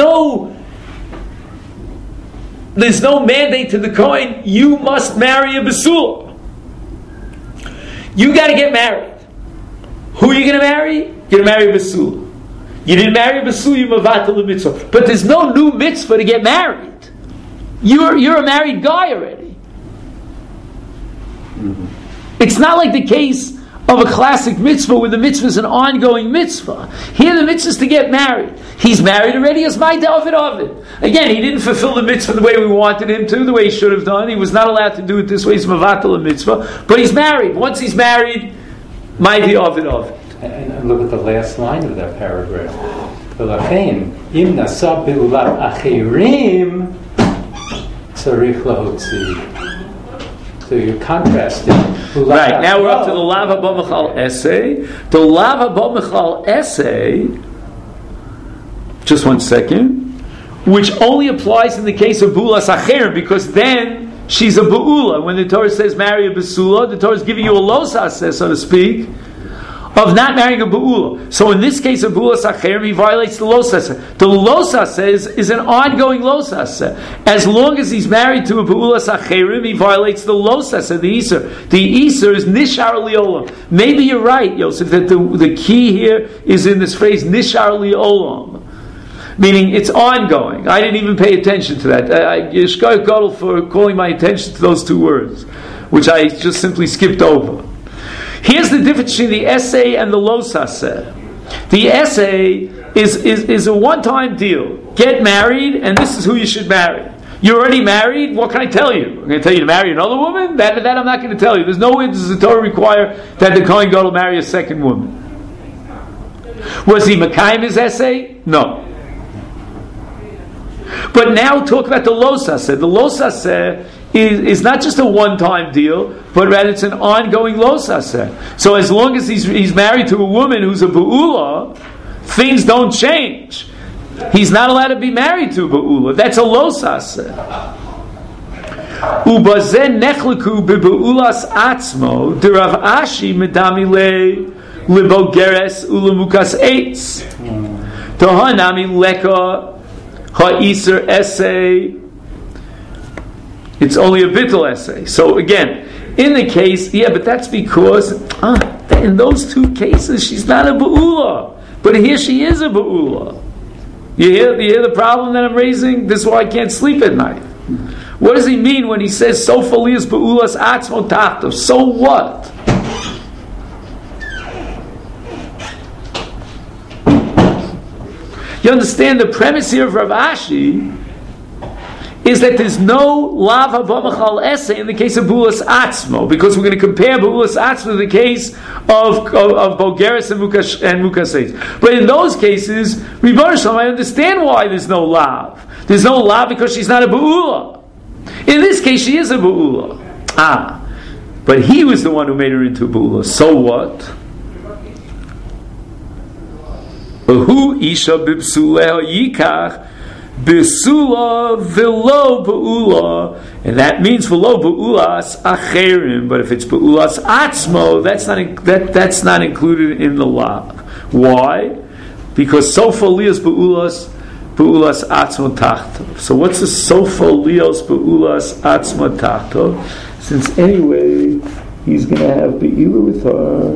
no mandate to the Kohen, you must marry a basula. You got to get married. Who are you going to marry? You're going to marry a basula. You didn't marry a basula, you mavatal the mitzvah. But there's no new mitzvah to get married. You're a married guy already. Mm-hmm. It's not like the case of a classic mitzvah where the mitzvah is an ongoing mitzvah. Here the mitzvah is to get married. He's married already as my David Ovid. Again, he didn't fulfill the mitzvah the way we wanted him to, the way he should have done. He was not allowed to do it this way. He's mavatal a mitzvah. But he's married. Once he's married, my David Ovid. And look at the last line of that paragraph. ולכן, אם נשא בעולת אחרים, צריך להוציא. So you're contrasting. Right, now we're up to the Lav Haba Michal essay. The Lav Haba Michal essay, just one second, which only applies in the case of Bu'ulas Acher, because then she's a Bu'ula. When the Torah says marry a Besula, the Torah is giving you a losas, so to speak, of not marrying a Bu'ula. So in this case of Bu'ulas Acher, he violates the losas. The losas is an ongoing losas. As long as he's married to a Bu'ulas Acherim, he violates the losas of the Isser. The Isser is Nishar Li'olam. Maybe you're right, Yosef, that the key here is in this phrase Nishar Li'olam. Meaning it's ongoing. I didn't even pay attention to that. Yishkar Gadol for calling my attention to those two words, which I just simply skipped over. Here's the difference between the essay and the losaseh. The essay is a one-time deal. Get married, and this is who you should marry. You're already married. What can I tell you? I'm going to tell you to marry another woman? That I'm not going to tell you. There's no way does the Torah require that the Kohen Gadol marry a second woman. Was he Mekayim his essay? No. But now talk about the losaseh. The losaseh is not just a one-time deal, but rather it's an ongoing losaseh. So as long as he's married to a woman who's a Bu'ula, things don't change. He's not allowed to be married to a Bu'ula. That's a losaseh. Ubazeh nechleku bebu'ulas atzmo derav ashi medami lebogeres ulemukas eitz tohanami leka ha'isr essay. It's only a bittul essay. So again, in the case, but that's because in those two cases she's not a Bu'ula, but here she is a Bu'ula. You hear the problem that I'm raising? This is why I can't sleep at night. What does he mean when he says so falias Bu'ulas atzmo tachto? So what? You understand the premise here of Rav Ashi is that there's no Lav Haba Michal essay in the case of Bu'ulas Atzmo, because we're going to compare Bu'ulas Atzmo to the case of Bogeres and Mukaseitz. But in those cases, Ribono Shel Olam, I understand why there's no Lav. There's no Lav because she's not a Bu'ula. In this case, she is a Bu'ula. But he was the one who made her into a Bu'ula. So what? Hu isha b'psuleha yikach Besula velo beula, and that means velo beulas acherim. But if it's beulas atzmo, that's not included in the law. Why? Because sofa lios beulas atzmo tachtov. So what's the sofa lios beulas atzmo tachtov? Since anyway he's going to have beila with her.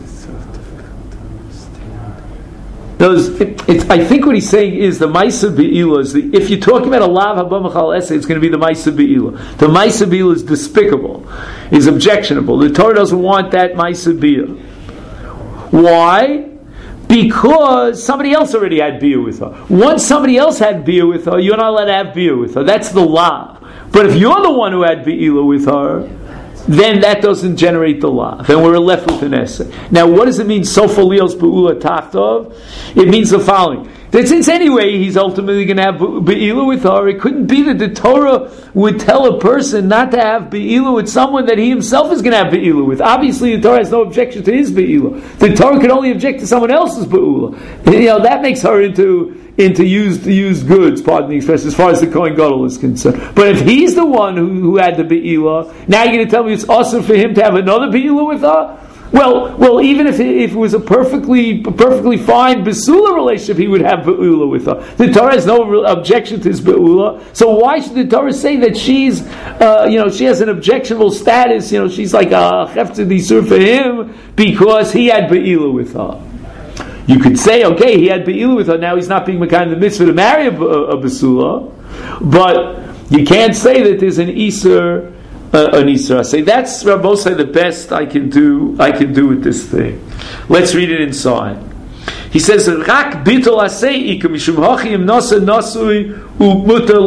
I think what he's saying is the Maisa Be'ila is if you're talking about a Lav Haba Michal essay, it's going to be the Maisa Be'ila. The Maisa Be'ila is despicable, is objectionable. The Torah doesn't want that Maisa Be'ila. Why? Because somebody else already had Be'ila with her. Once somebody else had Be'ila with her, you're not allowed to have Be'ila with her. That's the Lav. But if you're the one who had Be'ila with her, then that doesn't generate the law. Then we're left with an essay. Now, what does it mean, Sofa Lios Be'ula Tachtov? It means the following. That since anyway he's ultimately going to have Be'ila with her, it couldn't be that the Torah would tell a person not to have Be'ila with someone that he himself is going to have Be'ila with. Obviously, the Torah has no objection to his Be'ila. The Torah can only object to someone else's Be'ula. That makes her into used goods, pardon the expression, as far as the Kohen Gadol is concerned. But if he's the one who had the Be'ila, now you're going to tell me it's awesome for him to have another Be'ila with her? Well, even if it was a perfectly fine Besula relationship, he would have Be'ula with her. The Torah has no objection to his Be'ula, so why should the Torah say that she's, she has an objectionable status, she's like a Hefzer D'Isur for him, because he had Be'ula with her? You could say, okay, he had Be'ila with her, now he's not being Mekayim the mitzvah to marry a Besula, but you can't say that there's an Isur. I say that's Rabbosai the best I can do with this thing. Let's read it inside. He says, "Rak bitol asei ikum mishum hachim nasa nasui umuter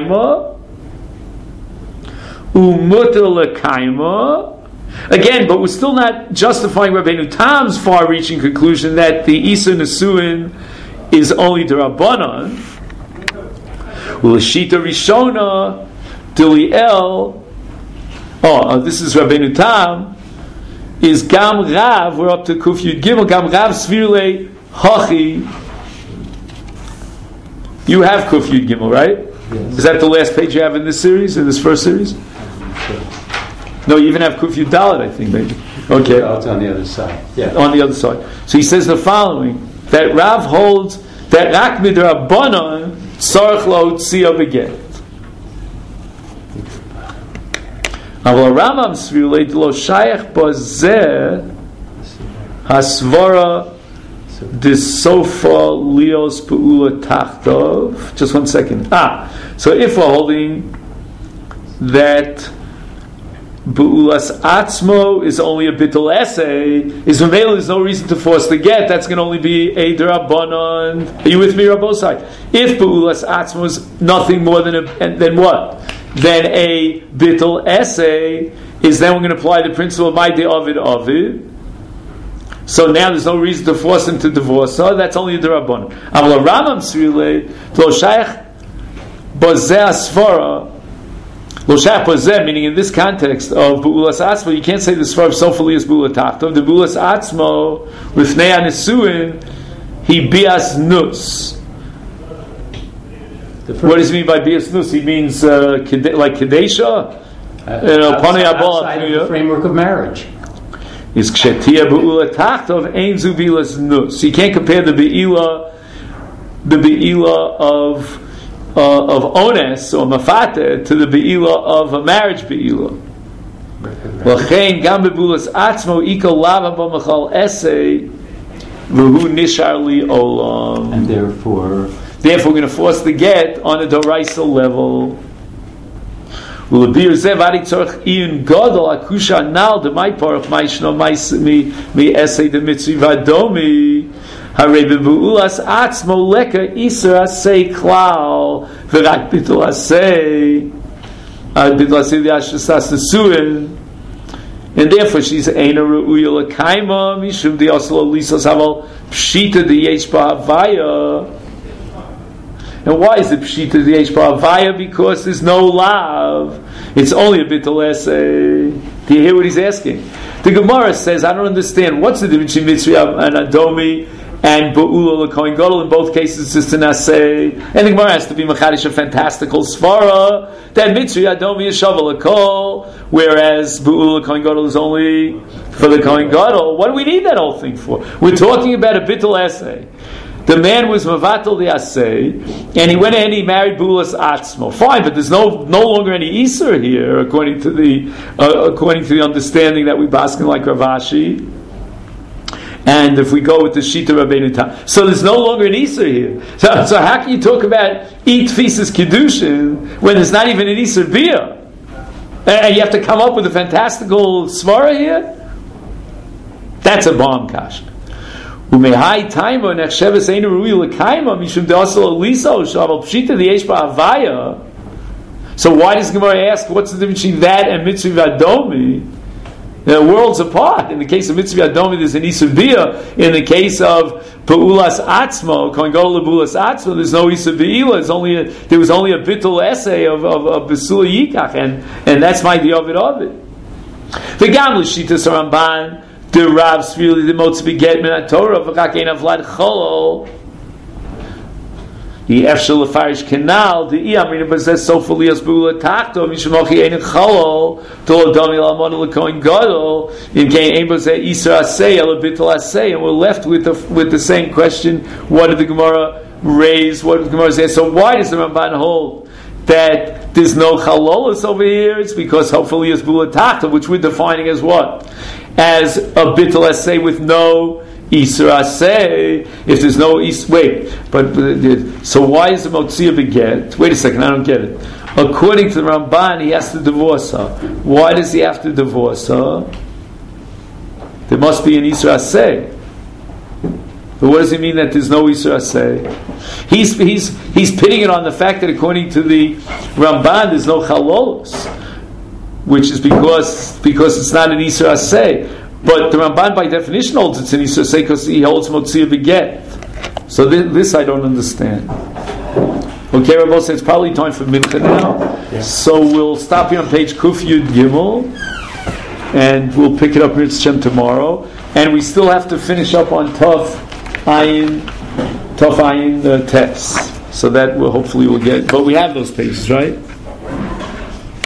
lekaima." Again, but we're still not justifying Rabbeinu Tam's far-reaching conclusion that the Isa Nesuin is only D'Rabbanan. L'shita Rishona D'Liel. This is Rabbeinu Tam. Is Gam Rav? We're up to Kuf Yud Gimel. Gam Rav Svirle Hachi. You have Kuf Yud Gimel, right? Yes. Is that the last page you have in this series? In this first series? No, you even have Kuf Yud Dalet, I think, maybe. Okay. Oh, it's on the other side. Yeah. On the other side. So he says the following: that Rav holds that Rak Midrabanan Tzarich Lo Tzia Beget. Aval Rambam Svirle Lo Shayach Bazeh Hasvara Disofa Leos Peula Tachtov. Just 1 second. So if we're holding that Be'ulas Atzmo is only a bittul essay, is Mamela, there's no reason to force the get, that's going to only be a D'Rabbanan. Are you with me, Rabbosai? If Be'ulas Atzmo is nothing more than what? Then a bittul essay is then we're going to apply the principle of my de Ovid Ovid. So now there's no reason to force him to divorce her, that's only a D'Rabbanan. Aval Ramam Srile, Lo Shaykh Bazeh Asfara, meaning in this context of Be'ulas Atzmo, you can't say the Svar of Sofali is Be'ulat Tachtov. The Be'ulas Atzmo, with Nea Nesuin, he bias nus. What does he mean by bias nus? He means like Kadesha? Outside of the framework of marriage. Is Kshetia Be'ulat Tachtov, Ein Zu Bilas Nus. You can't compare the Be'ila of ones or mafate to the be'ila of a marriage be'ila. L'chein gam be'bulas atzmo iko lava b'machal esei v'hu nishar li olam. And therefore we're going to force the get on a doraisa level. U'lebir zeh v'adi tzorch iyun gadol akusha nal demai parach ma'ishno mi esei de mitzvi v'adomi. Hare be'ulas atzmo leka isra asay klal v'rak bitul asay v'ashasas nesuin, and therefore she's eina re'uya l'kaima mishum di'aslo lisas haval pshita di'yesh ba'havaya. And why is it pshita di'yesh ba'havaya? Because there's no love. It's only a bitul asay. Do you hear what he's asking? The Gemara says, I don't understand. What's the difference between Mitzri and Adomi and Be'ula L'Kohen Gadol? In both cases it's an assay. And the Gemara has to be Machadish a fantastical svara that Mitzri Adomi is Shavel L'Kol, whereas Be'ula L'Kohen Gadol is only for the Kohen Gadol. What do we need that whole thing for? We're talking about a bittul assay. The man was Mavatal the assay, and he went and he married Be'ulas Atzmo. Fine, but there's no longer any Isser here, according to the understanding that we baskin like Rav Ashi. And if we go with the Shita Rabbeinu Tam, so there's no longer an Isser here. So how can you talk about eat feces Kiddushin when there's not even an Isser Bia? And you have to come up with a fantastical svara here? That's a bomb kash. Umehai taima nechsheves einu ru'i l'kaima mishum de'asel aliso shaval pshita di'esh ba'avaya. So why does Gemara ask what's the difference between that and mitzvah v'adomi? They're worlds apart. In the case of mitzvah v'adomi, there's an isur bia. In the case of pe'ulas atzmo, kohen gadol le'pe'ulas atzmo, there's no isur b'ila. There was only a bittul essay of besula yikach, and that's my di'ovid of it. The gam l'shitas Ramban. The Rav's really the most beget min Torah v'kakein avlad cholol. The efshel lefarish canal the iamrin bezes sofalias bula takto mishmochi ein cholol to adami lamon lekoin gadol in kein ein bezes isra asay elabitol asay, and we're left with the same question. What did the Gemara raise? What did the Gemara say? So why does the Ramban hold that there's no chalolos over here? It's because hopefully it's bula takto, which we're defining as what? As a bittul essay with no isra say. If there's no so why is the motzia beget? Wait a second, I don't get it. According to the Ramban, he has to divorce her. Why does he have to divorce her? There must be an isra say. But what does he mean that there's no isra say? He's pitting it on the fact that according to the Ramban, there's no chalolos, which is because it's not an Isra Aseh. But the Ramban by definition holds it's an Isra Aseh because he holds Motzia Beget. So this I don't understand. Okay, Rabbi says it's probably time for Mincha now. Yeah. So we'll stop here on page Kuf Yud Gimel, and we'll pick it up Mitzvah tomorrow. And we still have to finish up on Tov Ayin Tes. So that hopefully we'll get. But we have those pages, right?